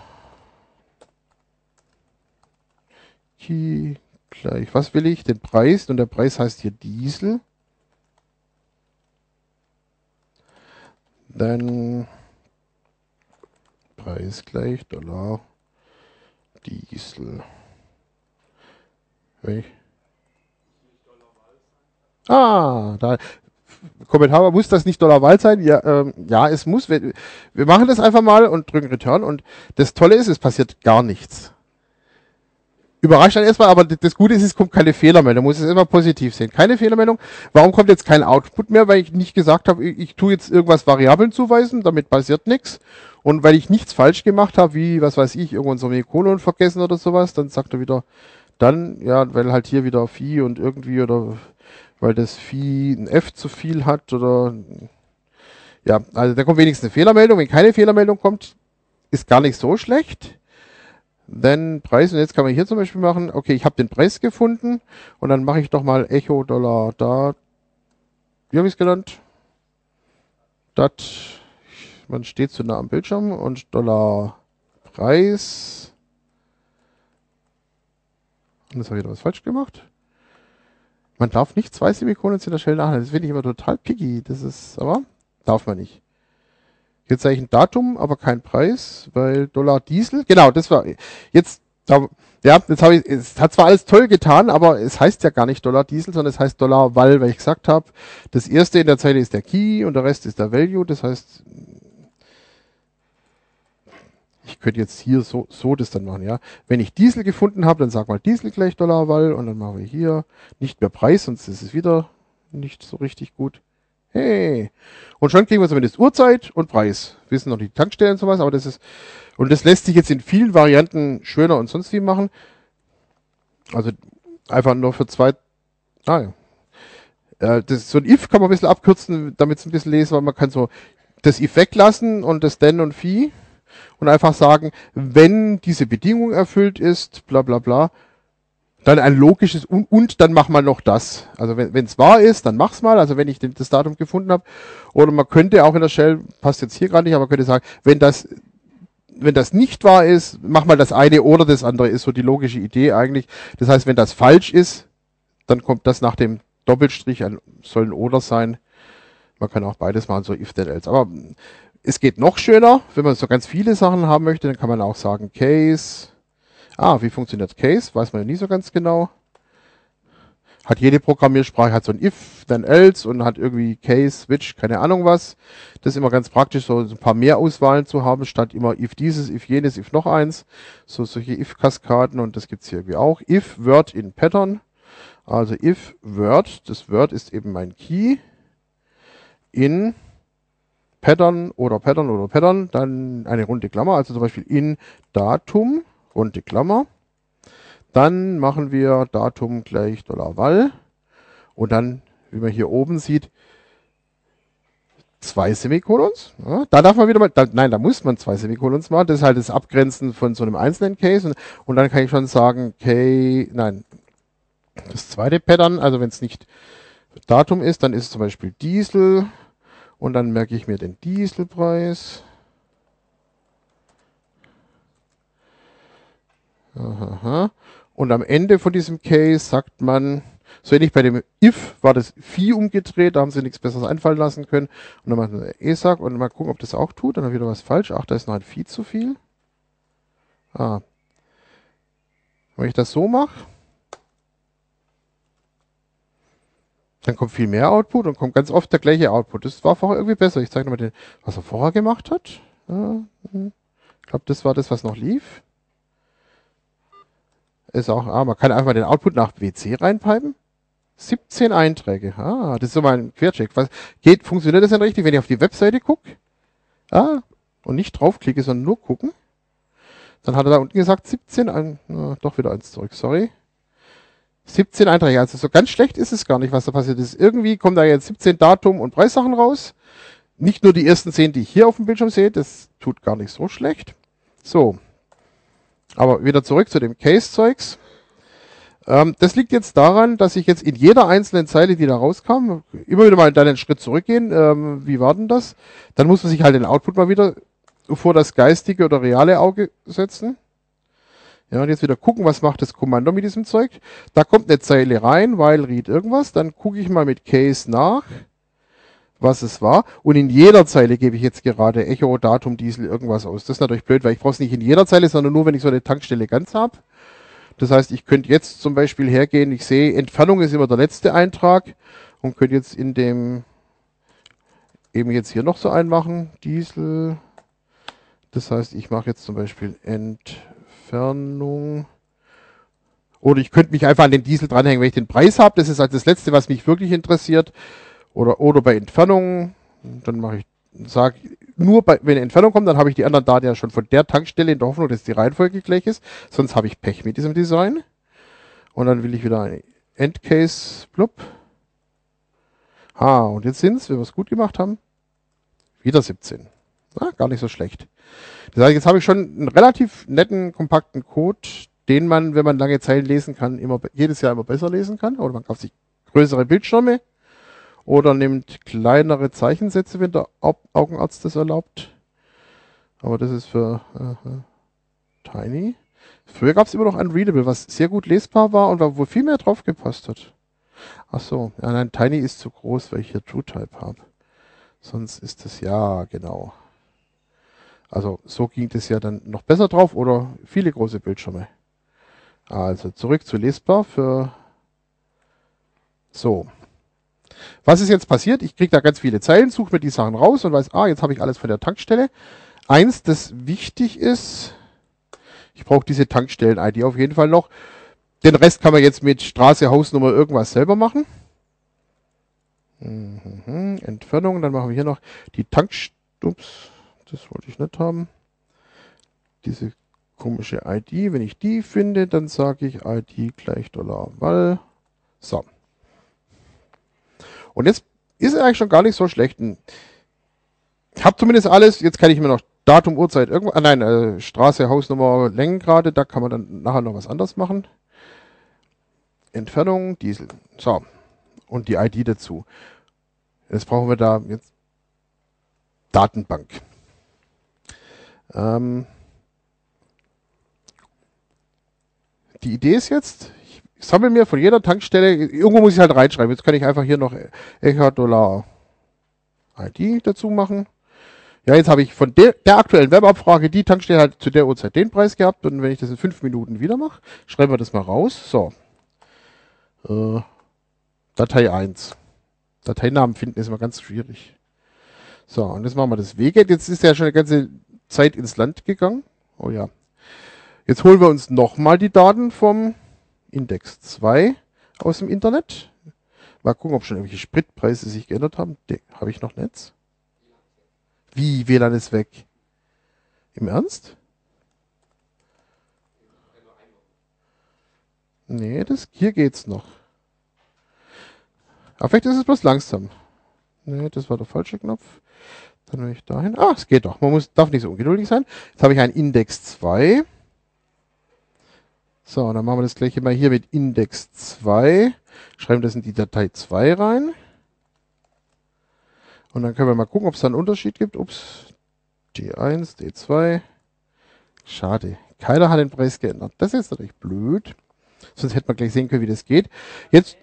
Key gleich, was will ich? Den Preis. Und der Preis heißt hier Diesel. Dann Preis gleich Dollar Diesel. Welch? Ah, da. Kommentar, muss das nicht Dollar Wahl sein? Ja, ähm, ja, es muss. Wir, wir machen das einfach mal und drücken Return. Und das Tolle ist, es passiert gar nichts. Überrascht dann erstmal, aber das Gute ist, es kommt keine Fehlermeldung. Man muss es immer positiv sehen. Keine Fehlermeldung. Warum kommt jetzt kein Output mehr? Weil ich nicht gesagt habe, ich, ich tue jetzt irgendwas Variablen zuweisen, damit passiert nichts. Und weil ich nichts falsch gemacht habe, wie, was weiß ich, irgendwo ein Semikolon vergessen oder sowas, dann sagt er wieder, dann, ja, weil halt hier wieder Phi und irgendwie oder weil das Phi ein F zu viel hat oder ja, also da kommt wenigstens eine Fehlermeldung. Wenn keine Fehlermeldung kommt, ist gar nicht so schlecht. Dann Preis, und jetzt kann man hier zum Beispiel machen, okay, ich habe den Preis gefunden und dann mache ich doch mal Echo Dollar da, wie habe ich es genannt? Dat, man steht zu nah am Bildschirm und Dollar Preis. Und jetzt habe ich da was falsch gemacht. Man darf nicht zwei Semikolons in der Shell nachladen. Das finde ich immer total picky. Das ist, aber darf man nicht. Jetzt sage ich ein Datum, aber kein Preis, weil Dollar Diesel. Genau, das war jetzt. Da, ja, jetzt habe ich. Es hat zwar alles toll getan, aber es heißt ja gar nicht Dollar Diesel, sondern es heißt Dollar Val, weil ich gesagt habe, das erste in der Zeile ist der Key und der Rest ist der Value. Das heißt, ich könnte jetzt hier so, so das dann machen, ja. Wenn ich Diesel gefunden habe, dann sag mal Diesel gleich Dollar Val und dann machen wir hier nicht mehr Preis, sonst ist es wieder nicht so richtig gut. Hey. Und schon kriegen wir zumindest Uhrzeit und Preis. Wir wissen noch die Tankstellen und sowas, aber das ist, und das lässt sich jetzt in vielen Varianten schöner und sonst wie machen. Also einfach nur für zwei, ah ja. Äh, das, so ein If kann man ein bisschen abkürzen, damit es ein bisschen lesen, weil man kann so das If weglassen und das Then und Phi und einfach sagen, wenn diese Bedingung erfüllt ist, bla bla bla, dann ein logisches und, und dann mach mal noch das. Also wenn es wahr ist, dann mach's mal. Also wenn ich den, das Datum gefunden habe. Oder man könnte auch in der Shell, passt jetzt hier gerade nicht, aber man könnte sagen, wenn das, wenn das nicht wahr ist, mach mal das eine oder das andere, ist so die logische Idee eigentlich. Das heißt, wenn das falsch ist, dann kommt das nach dem Doppelstrich, ein, soll ein oder sein. Man kann auch beides machen, so if then else. Aber es geht noch schöner, wenn man so ganz viele Sachen haben möchte, dann kann man auch sagen Case. Ah, wie funktioniert Case? Weiß man ja nie so ganz genau. Hat jede Programmiersprache, hat so ein if, then else und hat irgendwie Case, Switch, keine Ahnung was. Das ist immer ganz praktisch, so ein paar mehr Auswahlen zu haben, statt immer if dieses, if jenes, if noch eins. So solche if-Kaskaden und das gibt's hier irgendwie auch. If Word in Pattern. Also if Word, das Word ist eben mein Key. In Pattern oder Pattern oder Pattern, dann eine runde Klammer, also zum Beispiel in Datum. Runde Klammer. Dann machen wir Datum gleich Dollar Val. Und dann, wie man hier oben sieht, zwei Semikolons. Ja, da darf man wieder mal, da, nein, da muss man zwei Semikolons machen. Das ist halt das Abgrenzen von so einem einzelnen Case. Und, und dann kann ich schon sagen, K, nein, das zweite Pattern, also wenn es nicht Datum ist, dann ist es zum Beispiel Diesel. Und dann merke ich mir den Dieselpreis. Aha. Und am Ende von diesem Case sagt man, so ähnlich bei dem If war das Phi umgedreht, da haben sie nichts Besseres einfallen lassen können. Und dann machen wir ESAG und mal gucken, ob das auch tut. Dann habe ich wieder was falsch. Ach, da ist noch ein Phi zu viel. Ah. Wenn ich das so mache, dann kommt viel mehr Output und kommt ganz oft der gleiche Output. Das war vorher irgendwie besser. Ich zeige nochmal, den, was er vorher gemacht hat. Ja, ich glaube, das war das, was noch lief. Ist auch, ah, man kann einfach den Output nach W C reinpipen. siebzehn Einträge. Ah, das ist so mal ein Quercheck. Was geht, funktioniert das denn richtig, wenn ich auf die Webseite gucke? Ah, und nicht draufklicke, sondern nur gucken. Dann hat er da unten gesagt, siebzehn, ein, ah, doch wieder eins zurück, sorry. siebzehn Einträge, also so ganz schlecht ist es gar nicht, was da passiert ist. Irgendwie kommen da jetzt siebzehn Datum und Preissachen raus. Nicht nur die ersten zehn, die ich hier auf dem Bildschirm sehe, das tut gar nicht so schlecht. So. Aber wieder zurück zu dem Case-Zeugs. Ähm, das liegt jetzt daran, dass ich jetzt in jeder einzelnen Zeile, die da rauskam, immer wieder mal dann einen Schritt zurückgehen. Ähm, wie war denn das? Dann muss man sich halt den Output mal wieder vor das geistige oder reale Auge setzen. Ja, und jetzt wieder gucken, was macht das Kommando mit diesem Zeug. Da kommt eine Zeile rein, while read irgendwas. Dann gucke ich mal mit Case nach, was es war. Und in jeder Zeile gebe ich jetzt gerade Echo, Datum, Diesel, irgendwas aus. Das ist natürlich blöd, weil ich brauche es nicht in jeder Zeile, sondern nur, wenn ich so eine Tankstelle ganz habe. Das heißt, ich könnte jetzt zum Beispiel hergehen, ich sehe, Entfernung ist immer der letzte Eintrag und könnte jetzt in dem, eben jetzt hier noch so einen machen, Diesel. Das heißt, ich mache jetzt zum Beispiel Entfernung. Oder ich könnte mich einfach an den Diesel dranhängen, wenn ich den Preis habe. Das ist halt das Letzte, was mich wirklich interessiert. Oder, oder bei Entfernung, dann mache ich, sage nur, bei, wenn eine Entfernung kommt, dann habe ich die anderen Daten ja schon von der Tankstelle in der Hoffnung, dass die Reihenfolge gleich ist. Sonst habe ich Pech mit diesem Design. Und dann will ich wieder ein Endcase, blub. Ah, und jetzt sind es, wenn wir es gut gemacht haben, wieder siebzehn. Ah, gar nicht so schlecht. Das heißt, jetzt habe ich schon einen relativ netten, kompakten Code, den man, wenn man lange Zeilen lesen kann, immer jedes Jahr immer besser lesen kann. Oder man kauft sich größere Bildschirme oder nimmt kleinere Zeichensätze, wenn der Au Augenarzt das erlaubt. Aber das ist für äh, Tiny. Früher gab es immer noch Unreadable, was sehr gut lesbar war und wo viel mehr drauf gepasst hat. Ach so, ja, nein, Tiny ist zu groß, weil ich hier TrueType habe. Sonst ist es ja, genau. Also so ging das ja dann noch besser drauf oder viele große Bildschirme. Also zurück zu lesbar für so. Was ist jetzt passiert? Ich kriege da ganz viele Zeilen, suche mir die Sachen raus und weiß, ah, jetzt habe ich alles von der Tankstelle. Eins, das wichtig ist, ich brauche diese Tankstellen-I D auf jeden Fall noch. Den Rest kann man jetzt mit Straße, Hausnummer, irgendwas selber machen. Mhm. Entfernung, dann machen wir hier noch die Tankstelle. Ups, das wollte ich nicht haben. Diese komische I D, wenn ich die finde, dann sage ich I D gleich Dollar Val. So. Und jetzt ist es eigentlich schon gar nicht so schlecht. Ich habe zumindest alles, jetzt kann ich mir noch Datum, Uhrzeit, irgendwo, ah nein, äh, Straße, Hausnummer, Längengrade, da kann man dann nachher noch was anderes machen. Entfernung, Diesel. So. Und die I D dazu. Jetzt brauchen wir da jetzt Datenbank. Ähm, die Idee ist jetzt, ich sammle mir von jeder Tankstelle, irgendwo muss ich halt reinschreiben. Jetzt kann ich einfach hier noch Echo Dollar I D dazu machen. Ja, jetzt habe ich von der, der aktuellen Webabfrage die Tankstelle halt zu der Uhrzeit den Preis gehabt und wenn ich das in fünf Minuten wieder mache, schreiben wir das mal raus. So. Äh, Datei eins. Dateinamen finden ist immer ganz schwierig. So, und jetzt machen wir das Wget. Jetzt ist ja schon eine ganze Zeit ins Land gegangen. Oh ja. Jetzt holen wir uns nochmal die Daten vom Index zwei aus dem Internet. Mal gucken, ob schon irgendwelche Spritpreise sich geändert haben. Habe ich noch Netz? Wie? W L A N ist weg. Im Ernst? Nee, das, hier geht's noch. Aber vielleicht ist es bloß langsam. Nee, das war der falsche Knopf. Dann will ich dahin. Ah, es geht doch. Man muss, darf nicht so ungeduldig sein. Jetzt habe ich einen Index zwei. So, dann machen wir das gleiche mal hier mit Index zwei. Schreiben das in die Datei zwei rein. Und dann können wir mal gucken, ob es da einen Unterschied gibt. Ups. D eins, D zwei. Schade. Keiner hat den Preis geändert. Das ist natürlich blöd. Sonst hätte man gleich sehen können, wie das geht. Jetzt,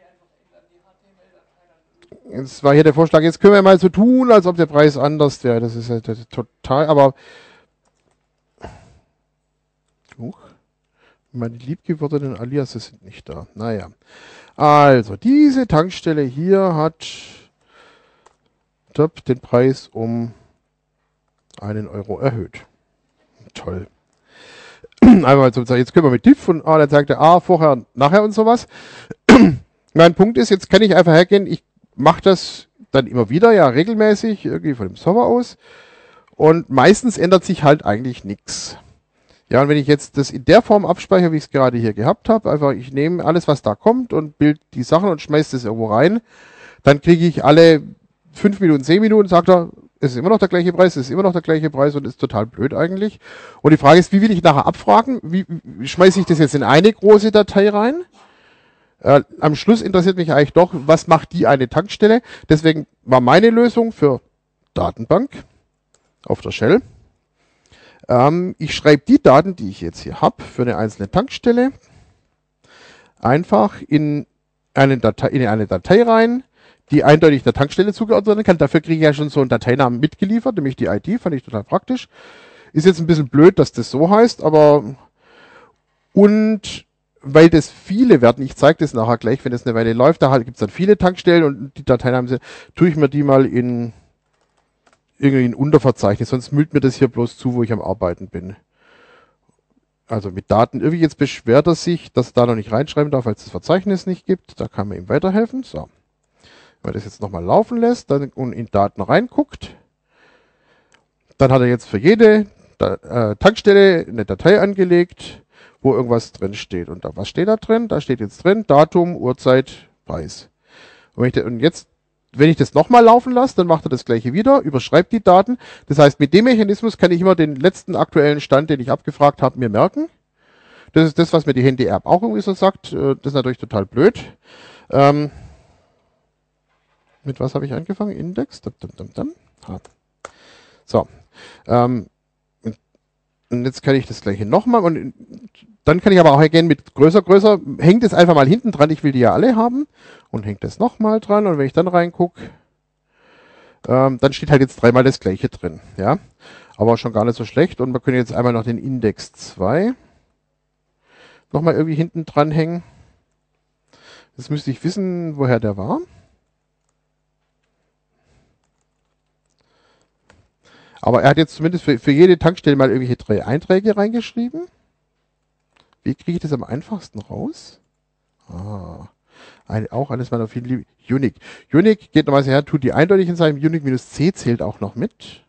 jetzt war hier der Vorschlag, jetzt können wir mal so tun, als ob der Preis anders wäre. Das ist ja das ist total, aber uh, meine liebgewordenen Aliases sind nicht da. Naja. Also, diese Tankstelle hier hat den Preis um einen Euro erhöht. Toll. Einmal zum Zeichen, jetzt können wir mit Diff und ah, dann sagt er, ah, vorher, nachher und sowas. Mein Punkt ist, jetzt kann ich einfach hergehen, ich mache das dann immer wieder, ja, regelmäßig, irgendwie von dem Server aus. Und meistens ändert sich halt eigentlich nichts. Ja, und wenn ich jetzt das in der Form abspeichere, wie ich es gerade hier gehabt habe, einfach ich nehme alles, was da kommt und bild die Sachen und schmeiße das irgendwo rein, dann kriege ich alle fünf Minuten, zehn Minuten, sagt er, es ist immer noch der gleiche Preis, es ist immer noch der gleiche Preis und ist total blöd eigentlich. Und die Frage ist, wie will ich nachher abfragen? Wie, wie schmeiße ich das jetzt in eine große Datei rein? Äh, am Schluss interessiert mich eigentlich doch, was macht die eine Tankstelle? Deswegen war meine Lösung für Datenbank auf der Shell. Ähm, ich schreibe die Daten, die ich jetzt hier habe, für eine einzelne Tankstelle, einfach in eine Datei, in eine Datei rein, die eindeutig der Tankstelle zugeordnet werden kann. Dafür kriege ich ja schon so einen Dateinamen mitgeliefert, nämlich die I D, fand ich total praktisch. Ist jetzt ein bisschen blöd, dass das so heißt, aber und weil das viele werden, ich zeige das nachher gleich, wenn das eine Weile läuft, da halt, gibt es dann viele Tankstellen und die Dateinamen, tue ich mir die mal in irgendwie ein Unterverzeichnis, sonst müllt mir das hier bloß zu, wo ich am Arbeiten bin. Also mit Daten, irgendwie jetzt beschwert er sich, dass er da noch nicht reinschreiben darf, weil es das Verzeichnis nicht gibt. Da kann man ihm weiterhelfen. So. Wenn man das jetzt nochmal laufen lässt dann, und in Daten reinguckt, dann hat er jetzt für jede da, äh, Tankstelle eine Datei angelegt, wo irgendwas drin steht. Und da, was steht da drin? Da steht jetzt drin Datum, Uhrzeit, Preis. Und, wenn ich, und jetzt, wenn ich das nochmal laufen lasse, dann macht er das gleiche wieder, überschreibt die Daten. Das heißt, mit dem Mechanismus kann ich immer den letzten aktuellen Stand, den ich abgefragt habe, mir merken. Das ist das, was mir die Handy-App auch irgendwie so sagt. Das ist natürlich total blöd. Ähm, mit was habe ich angefangen? Index. Dum, dum, dum, dum. Ah. So. Ähm, und jetzt kann ich das gleiche nochmal. Und dann kann ich aber auch ergänzen mit größer, größer. Hängt es einfach mal hinten dran. Ich will die ja alle haben. Und hängt das nochmal dran. Und wenn ich dann reingucke, ähm, dann steht halt jetzt dreimal das gleiche drin. Ja, aber schon gar nicht so schlecht. Und wir können jetzt einmal noch den Index zwei nochmal irgendwie hinten dran hängen. Jetzt müsste ich wissen, woher der war. Aber er hat jetzt zumindest für, für jede Tankstelle mal irgendwelche drei Einträge reingeschrieben. Wie kriege ich das am einfachsten raus? Ah, ein, auch alles meiner vielen Liebe. Unique. Unique geht normalerweise her, tut die eindeutig in seinem Unique-C zählt auch noch mit.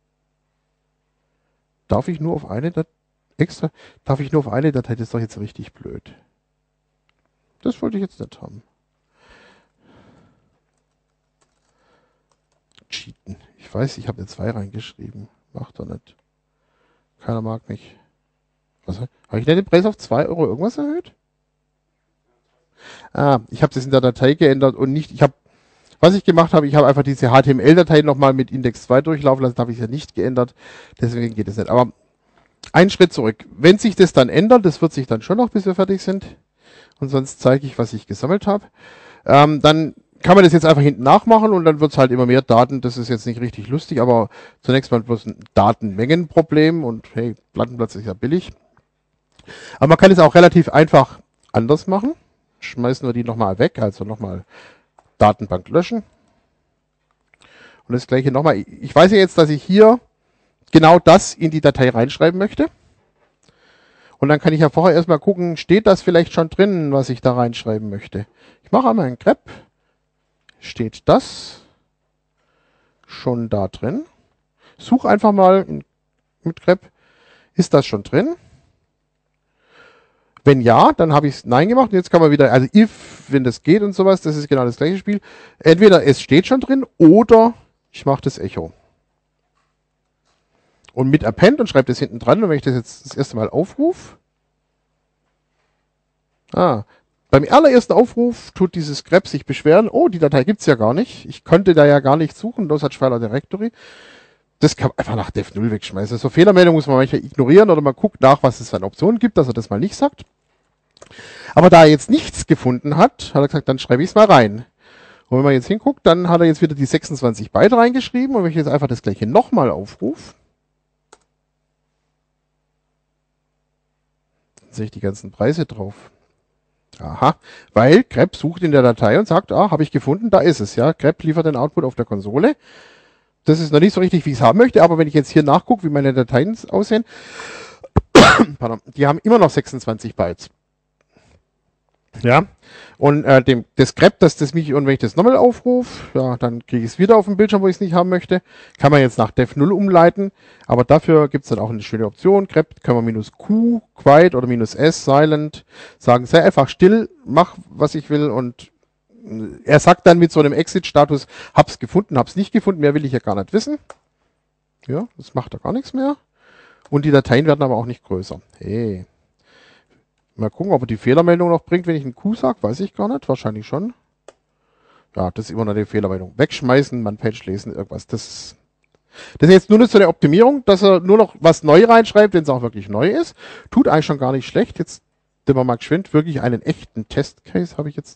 Darf ich nur auf eine Datei, extra, darf ich nur auf eine Datei, das ist doch jetzt richtig blöd. Das wollte ich jetzt nicht haben. Cheaten. Ich weiß, ich habe eine zwei reingeschrieben. Macht doch nicht. Keiner mag mich. Was, habe ich denn den Preis auf zwei Euro irgendwas erhöht? Ah, ich habe das in der Datei geändert und nicht, ich habe, was ich gemacht habe, ich habe einfach diese H T M L-Datei nochmal mit Index zwei durchlaufen lassen, habe ich ja nicht geändert, deswegen geht es nicht. Aber einen Schritt zurück. Wenn sich das dann ändert, das wird sich dann schon noch, bis wir fertig sind, und sonst zeige ich, was ich gesammelt habe, ähm, dann kann man das jetzt einfach hinten nachmachen und dann wird es halt immer mehr Daten. Das ist jetzt nicht richtig lustig, aber zunächst mal bloß ein Datenmengenproblem und hey, Plattenplatz ist ja billig. Aber man kann es auch relativ einfach anders machen. Schmeißen wir die nochmal weg, also nochmal Datenbank löschen. Und das gleiche nochmal. Ich weiß ja jetzt, dass ich hier genau das in die Datei reinschreiben möchte. Und dann kann ich ja vorher erstmal gucken, steht das vielleicht schon drin, was ich da reinschreiben möchte. Ich mache einmal einen grep. Steht das schon da drin? Such einfach mal in, mit grep. Ist das schon drin? Wenn ja, dann habe ich es Nein gemacht. Und jetzt kann man wieder, also if, wenn das geht und sowas, das ist genau das gleiche Spiel. Entweder es steht schon drin oder ich mache das Echo. Und mit append und schreibe das hinten dran. Und wenn ich das jetzt das erste Mal aufrufe, ah, beim allerersten Aufruf tut dieses grep sich beschweren, oh, die Datei gibt's ja gar nicht. Ich konnte da ja gar nicht suchen, das hat Schweiler Directory. Das kann man einfach nach def null wegschmeißen. So Fehlermeldung muss man manchmal ignorieren oder man guckt nach, was es für eine Option gibt, dass er das mal nicht sagt. Aber da er jetzt nichts gefunden hat, hat er gesagt, dann schreibe ich es mal rein. Und wenn man jetzt hinguckt, dann hat er jetzt wieder die sechsundzwanzig Byte reingeschrieben. Und wenn ich jetzt einfach das gleiche nochmal aufrufe, dann sehe ich die ganzen Preise drauf. Aha, weil grep sucht in der Datei und sagt, ah, habe ich gefunden, da ist es. Ja, grep liefert den Output auf der Konsole. Das ist noch nicht so richtig, wie ich es haben möchte, aber wenn ich jetzt hier nachgucke, wie meine Dateien aussehen, pardon, die haben immer noch sechsundzwanzig Bytes. Ja, und äh, dem, das grep, dass das mich, und wenn ich das nochmal aufrufe, ja, dann kriege ich es wieder auf dem Bildschirm, wo ich es nicht haben möchte. Kann man jetzt nach def null umleiten, aber dafür gibt es dann auch eine schöne Option. Grep können wir minus Q, quiet oder minus S, silent, sagen, sei einfach still, mach, was ich will, und er sagt dann mit so einem Exit-Status, hab's gefunden, hab's nicht gefunden, mehr will ich ja gar nicht wissen. Ja, das macht da gar nichts mehr. Und die Dateien werden aber auch nicht größer. Hey. Mal gucken, ob er die Fehlermeldung noch bringt, wenn ich einen Q sage. Weiß ich gar nicht. Wahrscheinlich schon. Ja, das ist immer noch die Fehlermeldung. Wegschmeißen, man Page lesen, irgendwas. Das, das ist jetzt nur so eine Optimierung, dass er nur noch was neu reinschreibt, wenn es auch wirklich neu ist. Tut eigentlich schon gar nicht schlecht. Jetzt nehmen wir mal geschwind wirklich einen echten Testcase. Habe ich jetzt.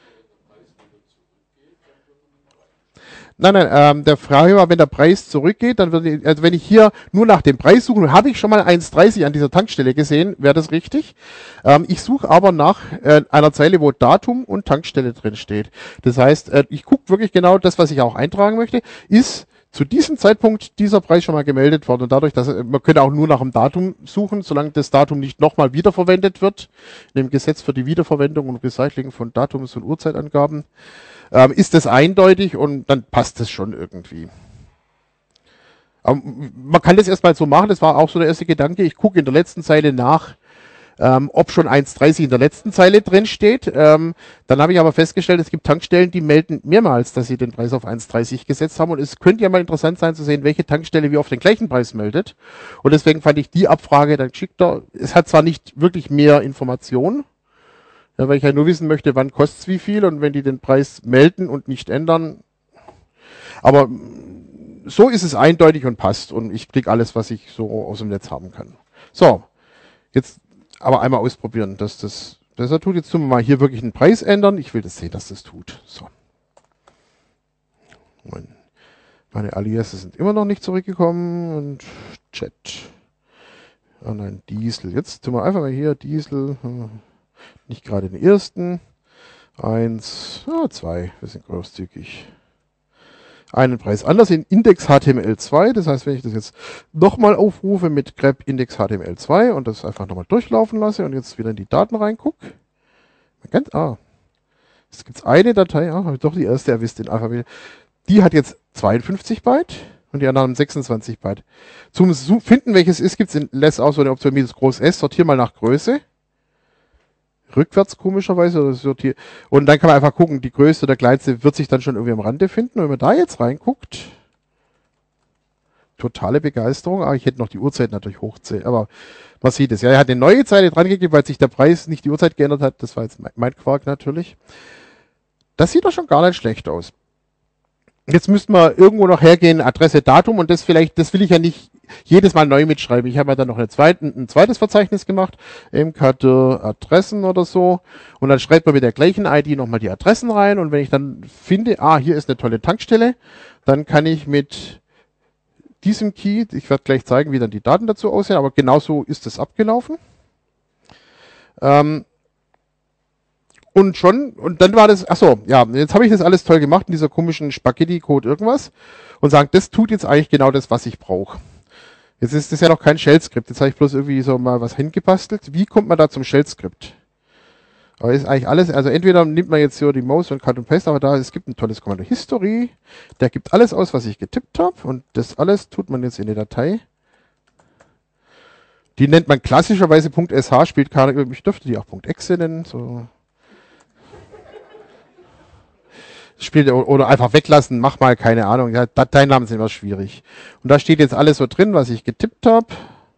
Nein, nein, ähm, der Frage war, wenn der Preis zurückgeht, dann würde ich, also wenn ich hier nur nach dem Preis suche, habe ich schon mal eins dreißig an dieser Tankstelle gesehen, wäre das richtig. Ähm, ich suche aber nach äh, einer Zeile, wo Datum und Tankstelle drin steht. Das heißt, äh, ich gucke wirklich genau das, was ich auch eintragen möchte, ist zu diesem Zeitpunkt dieser Preis schon mal gemeldet worden. Und dadurch, dass äh, man könnte auch nur nach dem Datum suchen, solange das Datum nicht nochmal wiederverwendet wird, in dem Gesetz für die Wiederverwendung und Recycling von Datums- und Uhrzeitangaben. Ähm, ist das eindeutig und dann passt das schon irgendwie. Aber man kann das erstmal so machen, das war auch so der erste Gedanke. Ich gucke in der letzten Zeile nach, ähm, ob schon eins dreißig in der letzten Zeile drin steht. Ähm, dann habe ich aber festgestellt, es gibt Tankstellen, die melden mehrmals, dass sie den Preis auf eins dreißig gesetzt haben. Und es könnte ja mal interessant sein zu sehen, welche Tankstelle wie oft den gleichen Preis meldet. Und deswegen fand ich die Abfrage dann geschickter. Es hat zwar nicht wirklich mehr Informationen, ja, weil ich ja nur wissen möchte, wann kostet es wie viel und wenn die den Preis melden und nicht ändern. Aber so ist es eindeutig und passt und ich kriege alles, was ich so aus dem Netz haben kann. So, jetzt aber einmal ausprobieren, dass das besser tut. Jetzt tun wir mal hier wirklich einen Preis ändern. Ich will das sehen, dass das tut. So. Meine Aliases sind immer noch nicht zurückgekommen und Chat. Oh nein, Diesel. Jetzt tun wir einfach mal hier Diesel. Nicht gerade den ersten. Eins, ah, zwei, wir sind großzügig. Einen Preis anders in Index H T M L zwei. Das heißt, wenn ich das jetzt nochmal aufrufe mit grep Index H T M L zwei und das einfach nochmal durchlaufen lasse und jetzt wieder in die Daten reingucke. Ganz, ah, es gibt eine Datei, ah, habe ich doch die erste erwischt in Alphabet. Die hat jetzt zweiundfünfzig Byte und die anderen sechsundzwanzig Byte. Zum Finden, welches ist, gibt es in Less auch so eine Option wie das Groß S. Sortier mal nach Größe. Rückwärts komischerweise oder sortier. Und dann kann man einfach gucken, die größte oder kleinste wird sich dann schon irgendwie am Rande finden. Und wenn man da jetzt reinguckt, totale Begeisterung. Aber ich hätte noch die Uhrzeit natürlich hochzählen. Aber man sieht es. Ja, er hat eine neue Zeile dran gegeben, weil sich der Preis nicht die Uhrzeit geändert hat. Das war jetzt mein Quark natürlich. Das sieht doch schon gar nicht schlecht aus. Jetzt müssten wir irgendwo noch hergehen, Adresse, Datum und das vielleicht, das will ich ja nicht jedes Mal neu mitschreiben. Ich habe ja dann noch eine zweiten, ein zweites Verzeichnis gemacht, M K D Adressen oder so und dann schreibt man mit der gleichen I D nochmal die Adressen rein und wenn ich dann finde, ah, hier ist eine tolle Tankstelle, dann kann ich mit diesem Key, ich werde gleich zeigen, wie dann die Daten dazu aussehen, aber genauso ist es abgelaufen. Ähm, Und schon, und dann war das, achso, ja, jetzt habe ich das alles toll gemacht in dieser komischen Spaghetti-Code irgendwas und sagen, das tut jetzt eigentlich genau das, was ich brauche. Jetzt ist das ja noch kein Shell-Skript, jetzt habe ich bloß irgendwie so mal was hingebastelt. Wie kommt man da zum Shell-Skript? Aber ist eigentlich alles, also entweder nimmt man jetzt so die Maus und Cut und Paste, aber da, es gibt ein tolles Kommando History, der gibt alles aus, was ich getippt habe und das alles tut man jetzt in die Datei. Die nennt man klassischerweise .sh, spielt keine, ich dürfte die auch .exe nennen, so. Spielt oder einfach weglassen, mach mal, keine Ahnung. Ja, Dateinamen sind immer schwierig. Und da steht jetzt alles so drin, was ich getippt habe.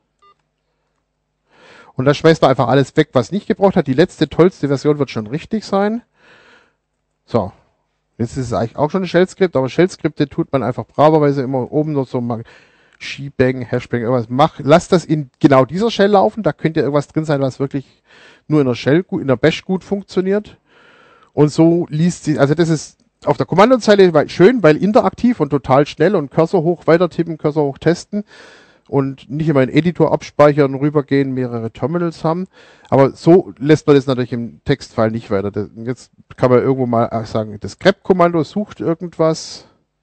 Und da schmeißt man einfach alles weg, was nicht gebraucht hat. Die letzte, tollste Version wird schon richtig sein. So. Jetzt ist es eigentlich auch schon ein Shell-Skript, aber Shell-Skripte tut man einfach braverweise immer oben noch so mal Shebang, Hashbang, irgendwas. Mach, lass das in genau dieser Shell laufen. Da könnte irgendwas drin sein, was wirklich nur in der Shell, in der Bash gut funktioniert. Und so liest sie, also das ist auf der Kommandozeile schön, weil interaktiv und total schnell und Cursor hoch weiter tippen, Cursor hoch testen und nicht immer einen Editor abspeichern, rübergehen, mehrere Terminals haben. Aber so lässt man das natürlich im Textfile nicht weiter. Das, jetzt kann man irgendwo mal sagen, das grep-Kommando sucht irgendwas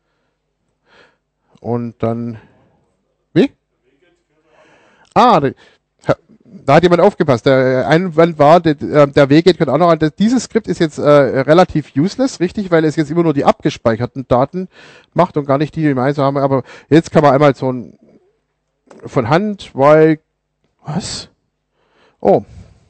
und dann, wie? Ah, da hat jemand aufgepasst. Der Einwand war, der, der Wget könnte auch noch an. Dieses Skript ist jetzt äh, relativ useless, richtig, weil es jetzt immer nur die abgespeicherten Daten macht und gar nicht die, die wir also haben. Aber jetzt kann man einmal so ein von Hand, weil was? Oh.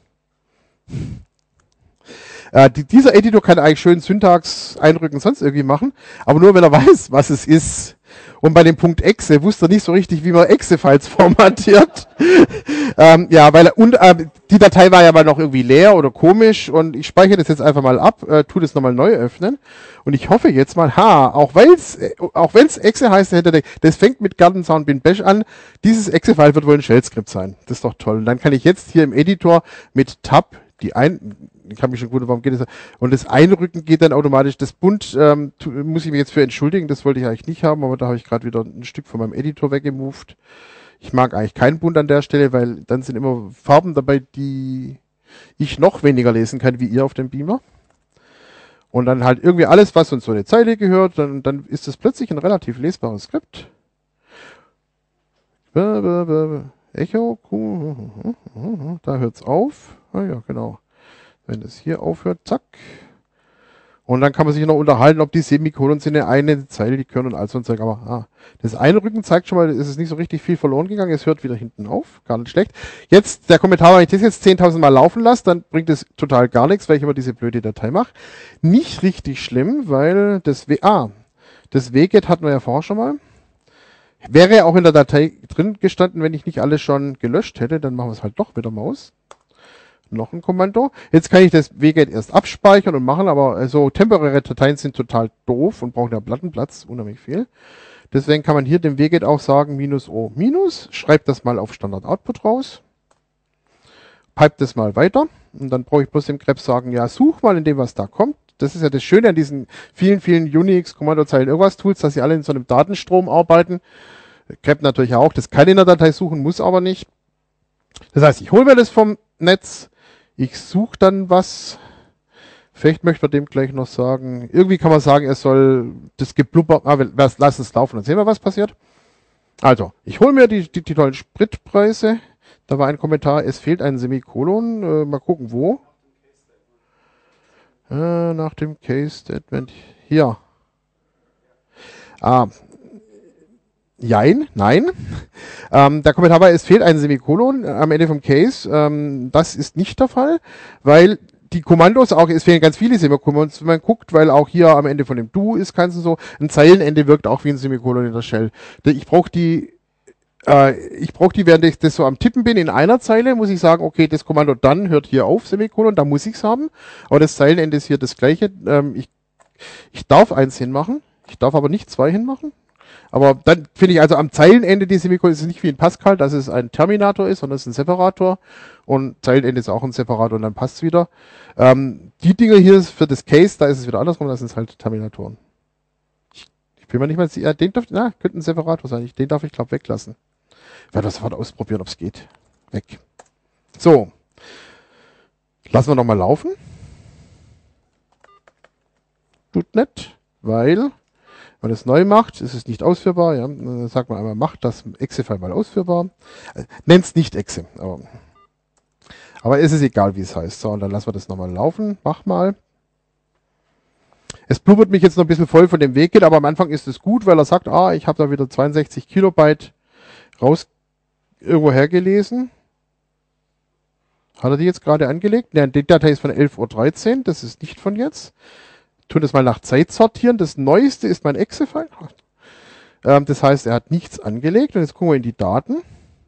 Äh, die, dieser Editor kann eigentlich schön Syntax einrücken, sonst irgendwie machen, aber nur wenn er weiß, was es ist. Und bei dem Punkt Exe wusste er nicht so richtig, wie man Exe-Files formatiert. ähm, ja, weil und äh, die Datei war ja mal noch irgendwie leer oder komisch und ich speichere das jetzt einfach mal ab, äh, tu das nochmal neu öffnen und ich hoffe jetzt mal, ha, auch weil's, äh, auch wenn's Exe heißt, hätte der, das fängt mit Garden Sound bin Bash an, dieses Exe-File wird wohl ein Shell-Skript sein. Das ist doch toll. Und dann kann ich jetzt hier im Editor mit Tab die ein, ich habe mich schon gewundert, warum geht das? Und das Einrücken geht dann automatisch. Das Bunt ähm, tu, muss ich mir jetzt für entschuldigen, das wollte ich eigentlich nicht haben, aber da habe ich gerade wieder ein Stück von meinem Editor weggemoved. Ich mag eigentlich keinen Bunt an der Stelle, weil dann sind immer Farben dabei, die ich noch weniger lesen kann, wie ihr auf dem Beamer. Und dann halt irgendwie alles, was uns so eine Zeile gehört, dann, dann ist das plötzlich ein relativ lesbares Skript. Echo, da hört's auf. Ah ja, genau. Wenn das hier aufhört, zack. Und dann kann man sich noch unterhalten, ob die Semikolons in eine, eine Zeile die können und all so ein Zeug. Aber ah, das Einrücken zeigt schon mal, es ist nicht so richtig viel verloren gegangen. Es hört wieder hinten auf. Gar nicht schlecht. Jetzt, der Kommentar, wenn ich das jetzt zehntausend Mal laufen lasse, dann bringt es total gar nichts, weil ich immer diese blöde Datei mache. Nicht richtig schlimm, weil das W... Ah, das W G E T hatten wir ja vorher schon mal. Wäre auch in der Datei drin gestanden, wenn ich nicht alles schon gelöscht hätte. Dann machen wir es halt doch mit der Maus. Noch ein Kommando. Jetzt kann ich das W G E T erst abspeichern und machen, aber also temporäre Dateien sind total doof und brauchen ja Plattenplatz, unheimlich viel. Deswegen kann man hier dem W G E T auch sagen, minus O minus, schreibt das mal auf Standard Output raus, pipe das mal weiter und dann brauche ich bloß dem Krebs sagen, ja, such mal in dem, was da kommt. Das ist ja das Schöne an diesen vielen, vielen Unix, Kommandozeilen, irgendwas Tools, dass sie alle in so einem Datenstrom arbeiten. Krebs natürlich auch, das kann in der Datei suchen, muss aber nicht. Das heißt, ich hole mir das vom Netz, ich suche dann was. Vielleicht möchte man dem gleich noch sagen. Irgendwie kann man sagen, er soll das Geblubber. Ah, lass es laufen, dann sehen wir, was passiert. Also, ich hole mir die, die, die tollen Spritpreise. Da war ein Kommentar, es fehlt ein Semikolon. Äh, mal gucken, wo. Äh, nach dem Case Statement. Hier. Ah. Jein, nein. Ähm, der Kommentar war, es fehlt ein Semikolon am Ende vom Case. Ähm, das ist nicht der Fall, weil die Kommandos auch, es fehlen ganz viele Semikolons, wenn man guckt, weil auch hier am Ende von dem Do ist keins und so. Ein Zeilenende wirkt auch wie ein Semikolon in der Shell. Ich brauche die, äh, ich brauche die, während ich das so am Tippen bin, in einer Zeile, muss ich sagen, okay, das Kommando dann hört hier auf, Semikolon, da muss ich es haben. Aber das Zeilenende ist hier das gleiche. Ähm, ich, ich darf eins hinmachen, ich darf aber nicht zwei hinmachen. Aber dann finde ich also am Zeilenende die Semikolon ist nicht wie in Pascal, dass es ein Terminator ist, sondern es ist ein Separator. Und Zeilenende ist auch ein Separator und dann passt es wieder. Ähm, die Dinger hier für das Case, da ist es wieder andersrum, das sind halt Terminatoren. Ich, ich bin mir nicht mal sicher, den darf, na, könnte ein Separator sein. Ich, den darf ich, glaube weglassen. Ich werde das sofort ausprobieren, ob es geht. Weg. So. Lassen wir nochmal laufen. Tut nicht, weil... Wenn man es neu macht, ist es nicht ausführbar. Ja. Dann sagt man einmal, macht das Exe-File mal ausführbar. Äh, Nennt es nicht Exe. Aber, aber es ist egal, wie es heißt. So, und dann lassen wir das nochmal laufen. Mach mal. Es blubbert mich jetzt noch ein bisschen voll von dem W G E T, aber am Anfang ist es gut, weil er sagt, ah, ich habe da wieder zweiundsechzig Kilobyte raus irgendwo hergelesen. Hat er die jetzt gerade angelegt? Nein, die Datei ist von elf Uhr dreizehn. Das ist nicht von jetzt. Tun das mal nach Zeit sortieren. Das neueste ist mein Exe-File. Ähm, das heißt, er hat nichts angelegt. Und jetzt gucken wir in die Daten.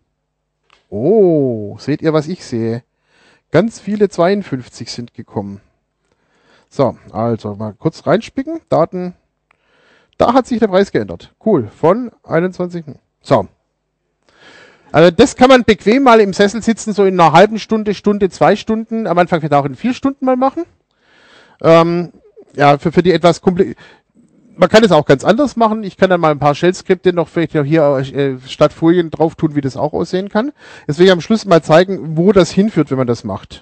Oh, seht ihr, was ich sehe? Ganz viele zweiundfünfzig sind gekommen. So, also mal kurz reinspicken. Daten. Da hat sich der Preis geändert. Cool. Von einundzwanzig. So. Also das kann man bequem mal im Sessel sitzen, so in einer halben Stunde, Stunde, zwei Stunden. Am Anfang vielleicht auch in vier Stunden mal machen. Ähm, Ja, für, für die etwas komplett. Man kann es auch ganz anders machen. Ich kann dann mal ein paar Shell-Skripte noch vielleicht hier äh, statt Folien drauf tun, wie das auch aussehen kann. Jetzt will ich am Schluss mal zeigen, wo das hinführt, wenn man das macht.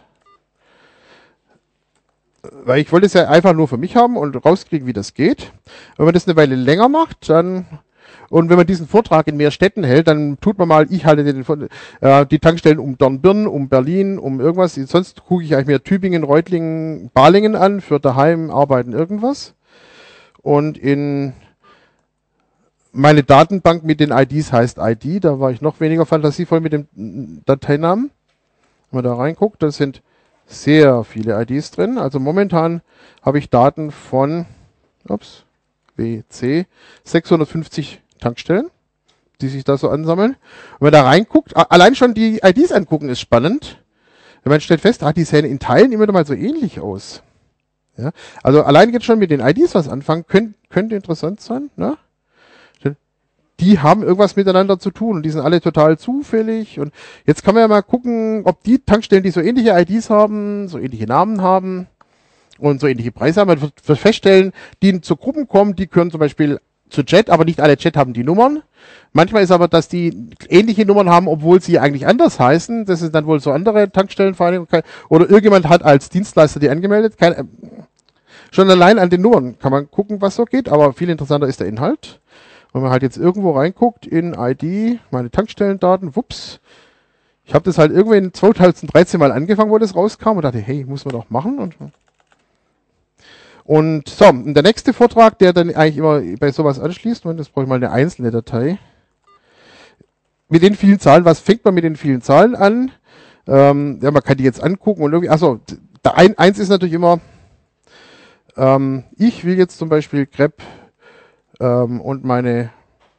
Weil ich wollte es ja einfach nur für mich haben und rauskriegen, wie das geht. Wenn man das eine Weile länger macht, dann und wenn man diesen Vortrag in mehr Städten hält, dann tut man mal, ich halte den, äh, die Tankstellen um Dornbirn, um Berlin, um irgendwas. Sonst gucke ich eigentlich mir Tübingen, Reutlingen, Balingen an, für daheim, arbeiten, irgendwas. Und in meine Datenbank mit den I Ds heißt I D, da war ich noch weniger fantasievoll mit dem Dateinamen. Wenn man da reinguckt, da sind sehr viele I Ds drin. Also momentan habe ich Daten von, ups, B C, sechshundertfünfzig Tankstellen, die sich da so ansammeln. Und wenn man da reinguckt, allein schon die I Ds angucken ist spannend. Wenn man stellt fest, ah, die sehen in Teilen immer mal so ähnlich aus. Ja? Also allein jetzt schon mit den I Ds was anfangen, könnt, könnte interessant sein. Ne? Die haben irgendwas miteinander zu tun und die sind alle total zufällig. Und jetzt kann man ja mal gucken, ob die Tankstellen, die so ähnliche I Ds haben, so ähnliche Namen haben und so ähnliche Preise haben, man wird feststellen, die zu Gruppen kommen, die gehören zum Beispiel zu Jet, aber nicht alle Jet haben die Nummern. Manchmal ist aber, dass die ähnliche Nummern haben, obwohl sie eigentlich anders heißen. Das sind dann wohl so andere Tankstellenvereinigungen. Oder irgendjemand hat als Dienstleister die angemeldet. Keine, schon allein an den Nummern kann man gucken, was so geht, aber viel interessanter ist der Inhalt. Wenn man halt jetzt irgendwo reinguckt in I D, meine Tankstellendaten, wups. Ich habe das halt irgendwann zweitausenddreizehn mal angefangen, wo das rauskam und dachte, hey, muss man doch machen. Und, und so, und der nächste Vortrag, der dann eigentlich immer bei sowas anschließt, und das brauche ich mal eine einzelne Datei. Mit den vielen Zahlen, was fängt man mit den vielen Zahlen an? Ähm, ja, man kann die jetzt angucken und irgendwie, achso, ein, eins ist natürlich immer, ähm, ich will jetzt zum Beispiel Crepe ähm, und meine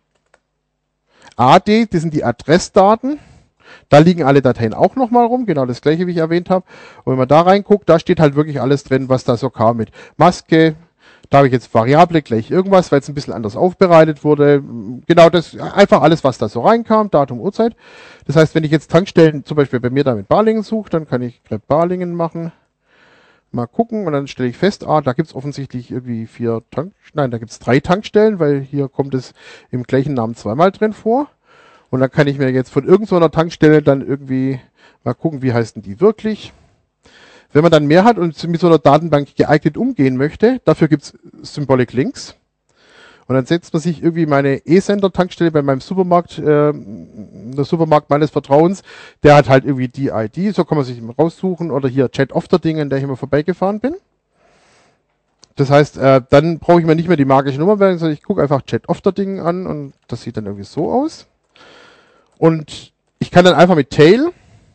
A D, das sind die Adressdaten. Da liegen alle Dateien auch nochmal rum, genau das gleiche, wie ich erwähnt habe. Und wenn man da reinguckt, da steht halt wirklich alles drin, was da so kam mit Maske. Da habe ich jetzt Variable gleich irgendwas, weil es ein bisschen anders aufbereitet wurde. Genau das, einfach alles, was da so reinkam, Datum, Uhrzeit. Das heißt, wenn ich jetzt Tankstellen zum Beispiel bei mir da mit Balingen suche, dann kann ich Crepe Balingen machen. Mal gucken und dann stelle ich fest, ah, da gibt es offensichtlich irgendwie vier Tank, nein, da gibt es drei Tankstellen, weil hier kommt es im gleichen Namen zweimal drin vor. Und dann kann ich mir jetzt von irgendeiner Tankstelle dann irgendwie mal gucken, wie heißen die wirklich. Wenn man dann mehr hat und mit so einer Datenbank geeignet umgehen möchte, dafür gibt es Symbolic Links. Und dann setzt man sich irgendwie meine E-Sender-Tankstelle bei meinem Supermarkt, äh, der Supermarkt meines Vertrauens, der hat halt irgendwie die I D, so kann man sich raussuchen. Oder hier Jet Ofterdingen, an der ich immer vorbeigefahren bin. Das heißt, äh, dann brauche ich mir nicht mehr die magische Nummer, sondern ich gucke einfach Jet Ofterdingen an und das sieht dann irgendwie so aus. Und ich kann dann einfach mit Tail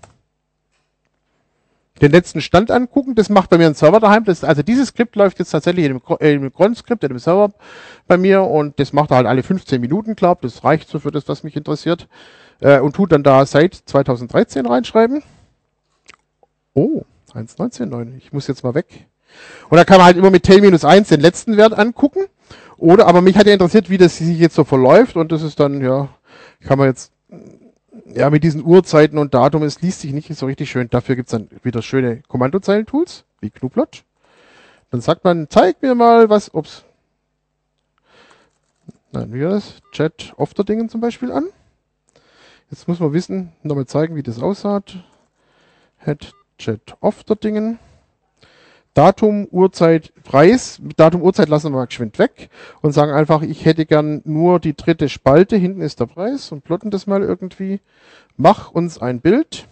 den letzten Stand angucken. Das macht bei mir ein Server daheim. Das, also dieses Skript läuft jetzt tatsächlich in dem, äh, im Cron-Skript, in dem Server bei mir und das macht er halt alle fünfzehn Minuten, glaube ich. Das reicht so für das, was mich interessiert. Äh, und tut dann da seit zweitausenddreizehn reinschreiben. Oh, eins neunzehn neun. Ich muss jetzt mal weg. Und da kann man halt immer mit Tail minus eins den letzten Wert angucken. Oder, aber mich hat ja interessiert, wie das sich jetzt so verläuft und das ist dann, ja, kann man jetzt ja, mit diesen Uhrzeiten und Datum, es liest sich nicht so richtig schön. Dafür gibt es dann wieder schöne Kommandozeilen-Tools, wie Knuplot. Dann sagt man, zeig mir mal was, ups. Nein, wie das? Chat Ofterdingen zum Beispiel an. Jetzt muss man wissen, nochmal zeigen, wie das ausschaut. Head Chat Ofterdingen. Datum, Uhrzeit, Preis. Mit Datum, Uhrzeit lassen wir mal geschwind weg und sagen einfach, ich hätte gern nur die dritte Spalte, hinten ist der Preis und plotten das mal irgendwie. Mach uns ein Bild.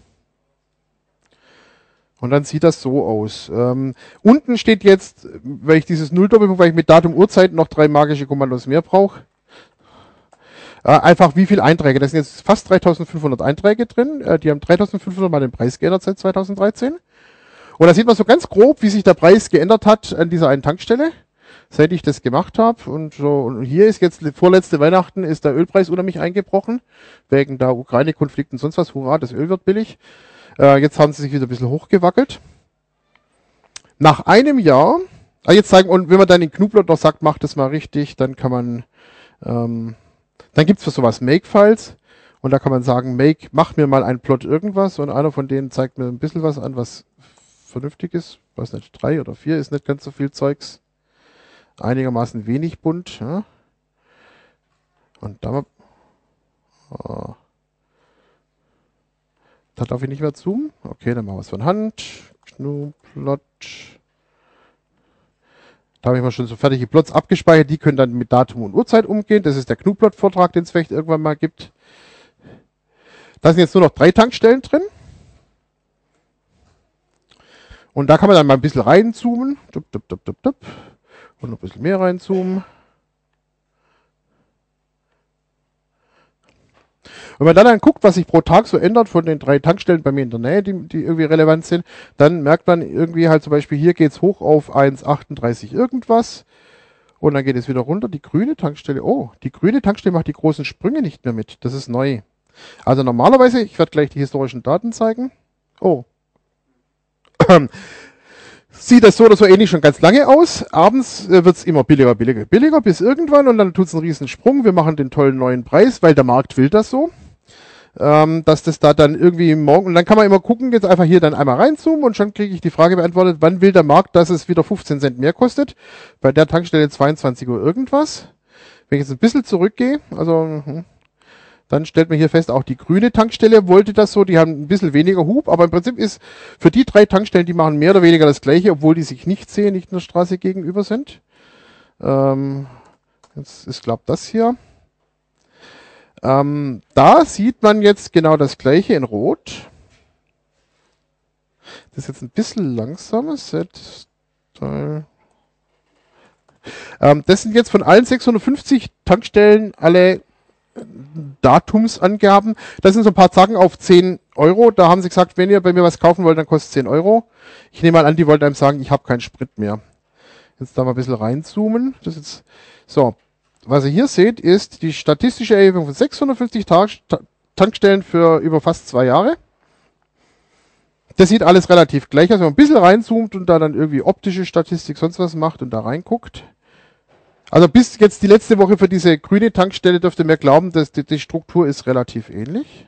Und dann sieht das so aus. Ähm, unten steht jetzt, weil ich dieses Null-Doppelpunkt, weil ich mit Datum, Uhrzeit noch drei magische Kommandos mehr brauche, äh, einfach wie viele Einträge. Da sind jetzt fast dreitausendfünfhundert Einträge drin. Äh, die haben dreitausendfünfhundert mal den Preis geändert seit zweitausenddreizehn. Und da sieht man so ganz grob, wie sich der Preis geändert hat an dieser einen Tankstelle, seit ich das gemacht habe. Und so, und hier ist jetzt vorletzte Weihnachten ist der Ölpreis unter mich eingebrochen, wegen der Ukraine-Konflikt und sonst was. Hurra, das Öl wird billig. Äh, jetzt haben sie sich wieder ein bisschen hochgewackelt. Nach einem Jahr, ah, jetzt sagen, und wenn man dann in Knuplot noch sagt, macht das mal richtig, dann kann man, ähm, dann gibt's für sowas Make-Files. Und da kann man sagen, Make, mach mir mal ein Plot irgendwas. Und einer von denen zeigt mir ein bisschen was an, was vernünftig ist, weiß nicht, drei oder vier ist nicht ganz so viel Zeugs. Einigermaßen wenig bunt. Ja. Und da, mal, oh. Da darf ich nicht mehr zoomen. Okay, dann machen wir es von Hand. Knuplot. Da habe ich mal schon so fertige Plots abgespeichert. Die können dann mit Datum und Uhrzeit umgehen. Das ist der Knuplot-Vortrag, den es vielleicht irgendwann mal gibt. Da sind jetzt nur noch drei Tankstellen drin. Und da kann man dann mal ein bisschen reinzoomen. Dup, dup, dup, dup, dup. Und noch ein bisschen mehr reinzoomen. Wenn man dann, dann guckt, was sich pro Tag so ändert von den drei Tankstellen bei mir in der Nähe, die, die irgendwie relevant sind, dann merkt man irgendwie halt zum Beispiel, hier geht es hoch auf eins Komma achtunddreißig irgendwas. Und dann geht es wieder runter. Die grüne Tankstelle, oh, die grüne Tankstelle macht die großen Sprünge nicht mehr mit. Das ist neu. Also normalerweise, ich werde gleich die historischen Daten zeigen. Oh. Sieht das so oder so ähnlich schon ganz lange aus. Abends äh, wird es immer billiger, billiger, billiger, bis irgendwann und dann tut es einen riesen Sprung. Wir machen den tollen neuen Preis, weil der Markt will das so. Ähm, dass das da dann irgendwie morgen, und dann kann man immer gucken, jetzt einfach hier dann einmal reinzoomen und schon kriege ich die Frage beantwortet, wann will der Markt, dass es wieder fünfzehn Cent mehr kostet? Bei der Tankstelle zweiundzwanzig Uhr irgendwas. Wenn ich jetzt ein bisschen zurückgehe, also hm, dann stellt man hier fest, auch die grüne Tankstelle wollte das so, die haben ein bisschen weniger Hub, aber im Prinzip ist für die drei Tankstellen, die machen mehr oder weniger das Gleiche, obwohl die sich nicht sehen, nicht in der Straße gegenüber sind. Ähm, jetzt ist, glaube ich, das hier. Ähm, da sieht man jetzt genau das Gleiche in Rot. Das ist jetzt ein bisschen langsamer. Set, ähm, das sind jetzt von allen sechshundertfünfzig Tankstellen alle Datumsangaben. Das sind so ein paar Zacken auf zehn Euro. Da haben sie gesagt, wenn ihr bei mir was kaufen wollt, dann kostet es zehn Euro. Ich nehme mal an, die wollten einem sagen, ich habe keinen Sprit mehr. Jetzt da mal ein bisschen reinzoomen. Das ist jetzt, so. Was ihr hier seht, ist die statistische Erhebung von sechshundertfünfzig Tag Tankstellen für über fast zwei Jahre. Das sieht alles relativ gleich aus. Wenn man ein bisschen reinzoomt und da dann irgendwie optische Statistik sonst was macht und da reinguckt. Also bis jetzt die letzte Woche für diese grüne Tankstelle dürft ihr mir glauben, dass die, die Struktur ist relativ ähnlich.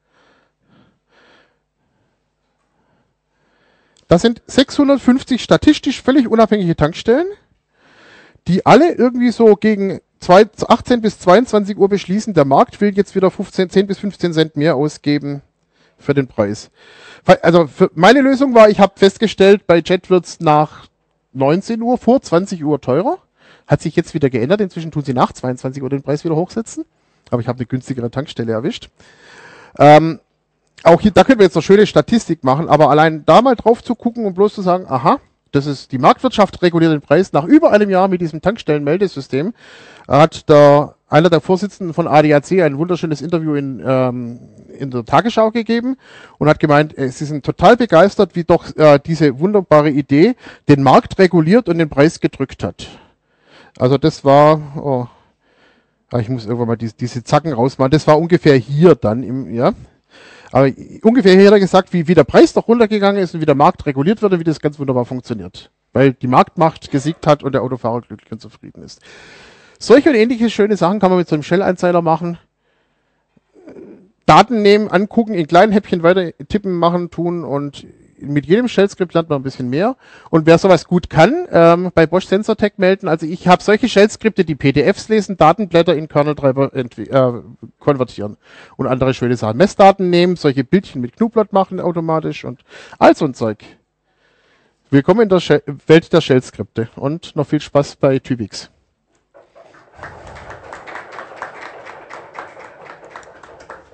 Das sind sechshundertfünfzig statistisch völlig unabhängige Tankstellen, die alle irgendwie so gegen achtzehn bis zweiundzwanzig Uhr beschließen, der Markt will jetzt wieder fünfzehn, zehn bis fünfzehn Cent mehr ausgeben für den Preis. Also für meine Lösung war, ich habe festgestellt, bei Jet wird es nach neunzehn Uhr, vor zwanzig Uhr teurer. Hat sich jetzt wieder geändert. Inzwischen tun sie nach zweiundzwanzig Uhr den Preis wieder hochsetzen. Aber ich habe eine günstigere Tankstelle erwischt. Ähm, auch hier, da können wir jetzt eine schöne Statistik machen, aber allein da mal drauf zu gucken und bloß zu sagen, aha, das ist die Marktwirtschaft reguliert den Preis. Nach über einem Jahr mit diesem Tankstellenmeldesystem hat der, einer der Vorsitzenden von A D A C ein wunderschönes Interview in, ähm, in der Tagesschau gegeben und hat gemeint, äh, sie sind total begeistert, wie doch äh, diese wunderbare Idee den Markt reguliert und den Preis gedrückt hat. Also das war, oh, ich muss irgendwann mal die, diese Zacken rausmachen, das war ungefähr hier dann, im, ja. Aber ungefähr hier hat er gesagt, wie, wie der Preis doch runtergegangen ist und wie der Markt reguliert wird und wie das ganz wunderbar funktioniert. Weil die Marktmacht gesiegt hat und der Autofahrer glücklich und zufrieden ist. Solche und ähnliche schöne Sachen kann man mit so einem Shell-Einzeiler machen. Daten nehmen, angucken, in kleinen Häppchen weiter tippen, machen, tun und mit jedem Shell-Skript lernt man ein bisschen mehr. Und wer sowas gut kann, ähm, bei Bosch SensorTech melden. Also ich habe solche Shell-Skripte, die P D Fs lesen, Datenblätter in Kernel-Treiber äh, konvertieren und andere schöne Sachen. Messdaten nehmen, solche Bildchen mit Knuplot machen automatisch und all so ein Zeug. Willkommen in der Shell- Welt der Shell-Skripte und noch viel Spaß bei Tübix.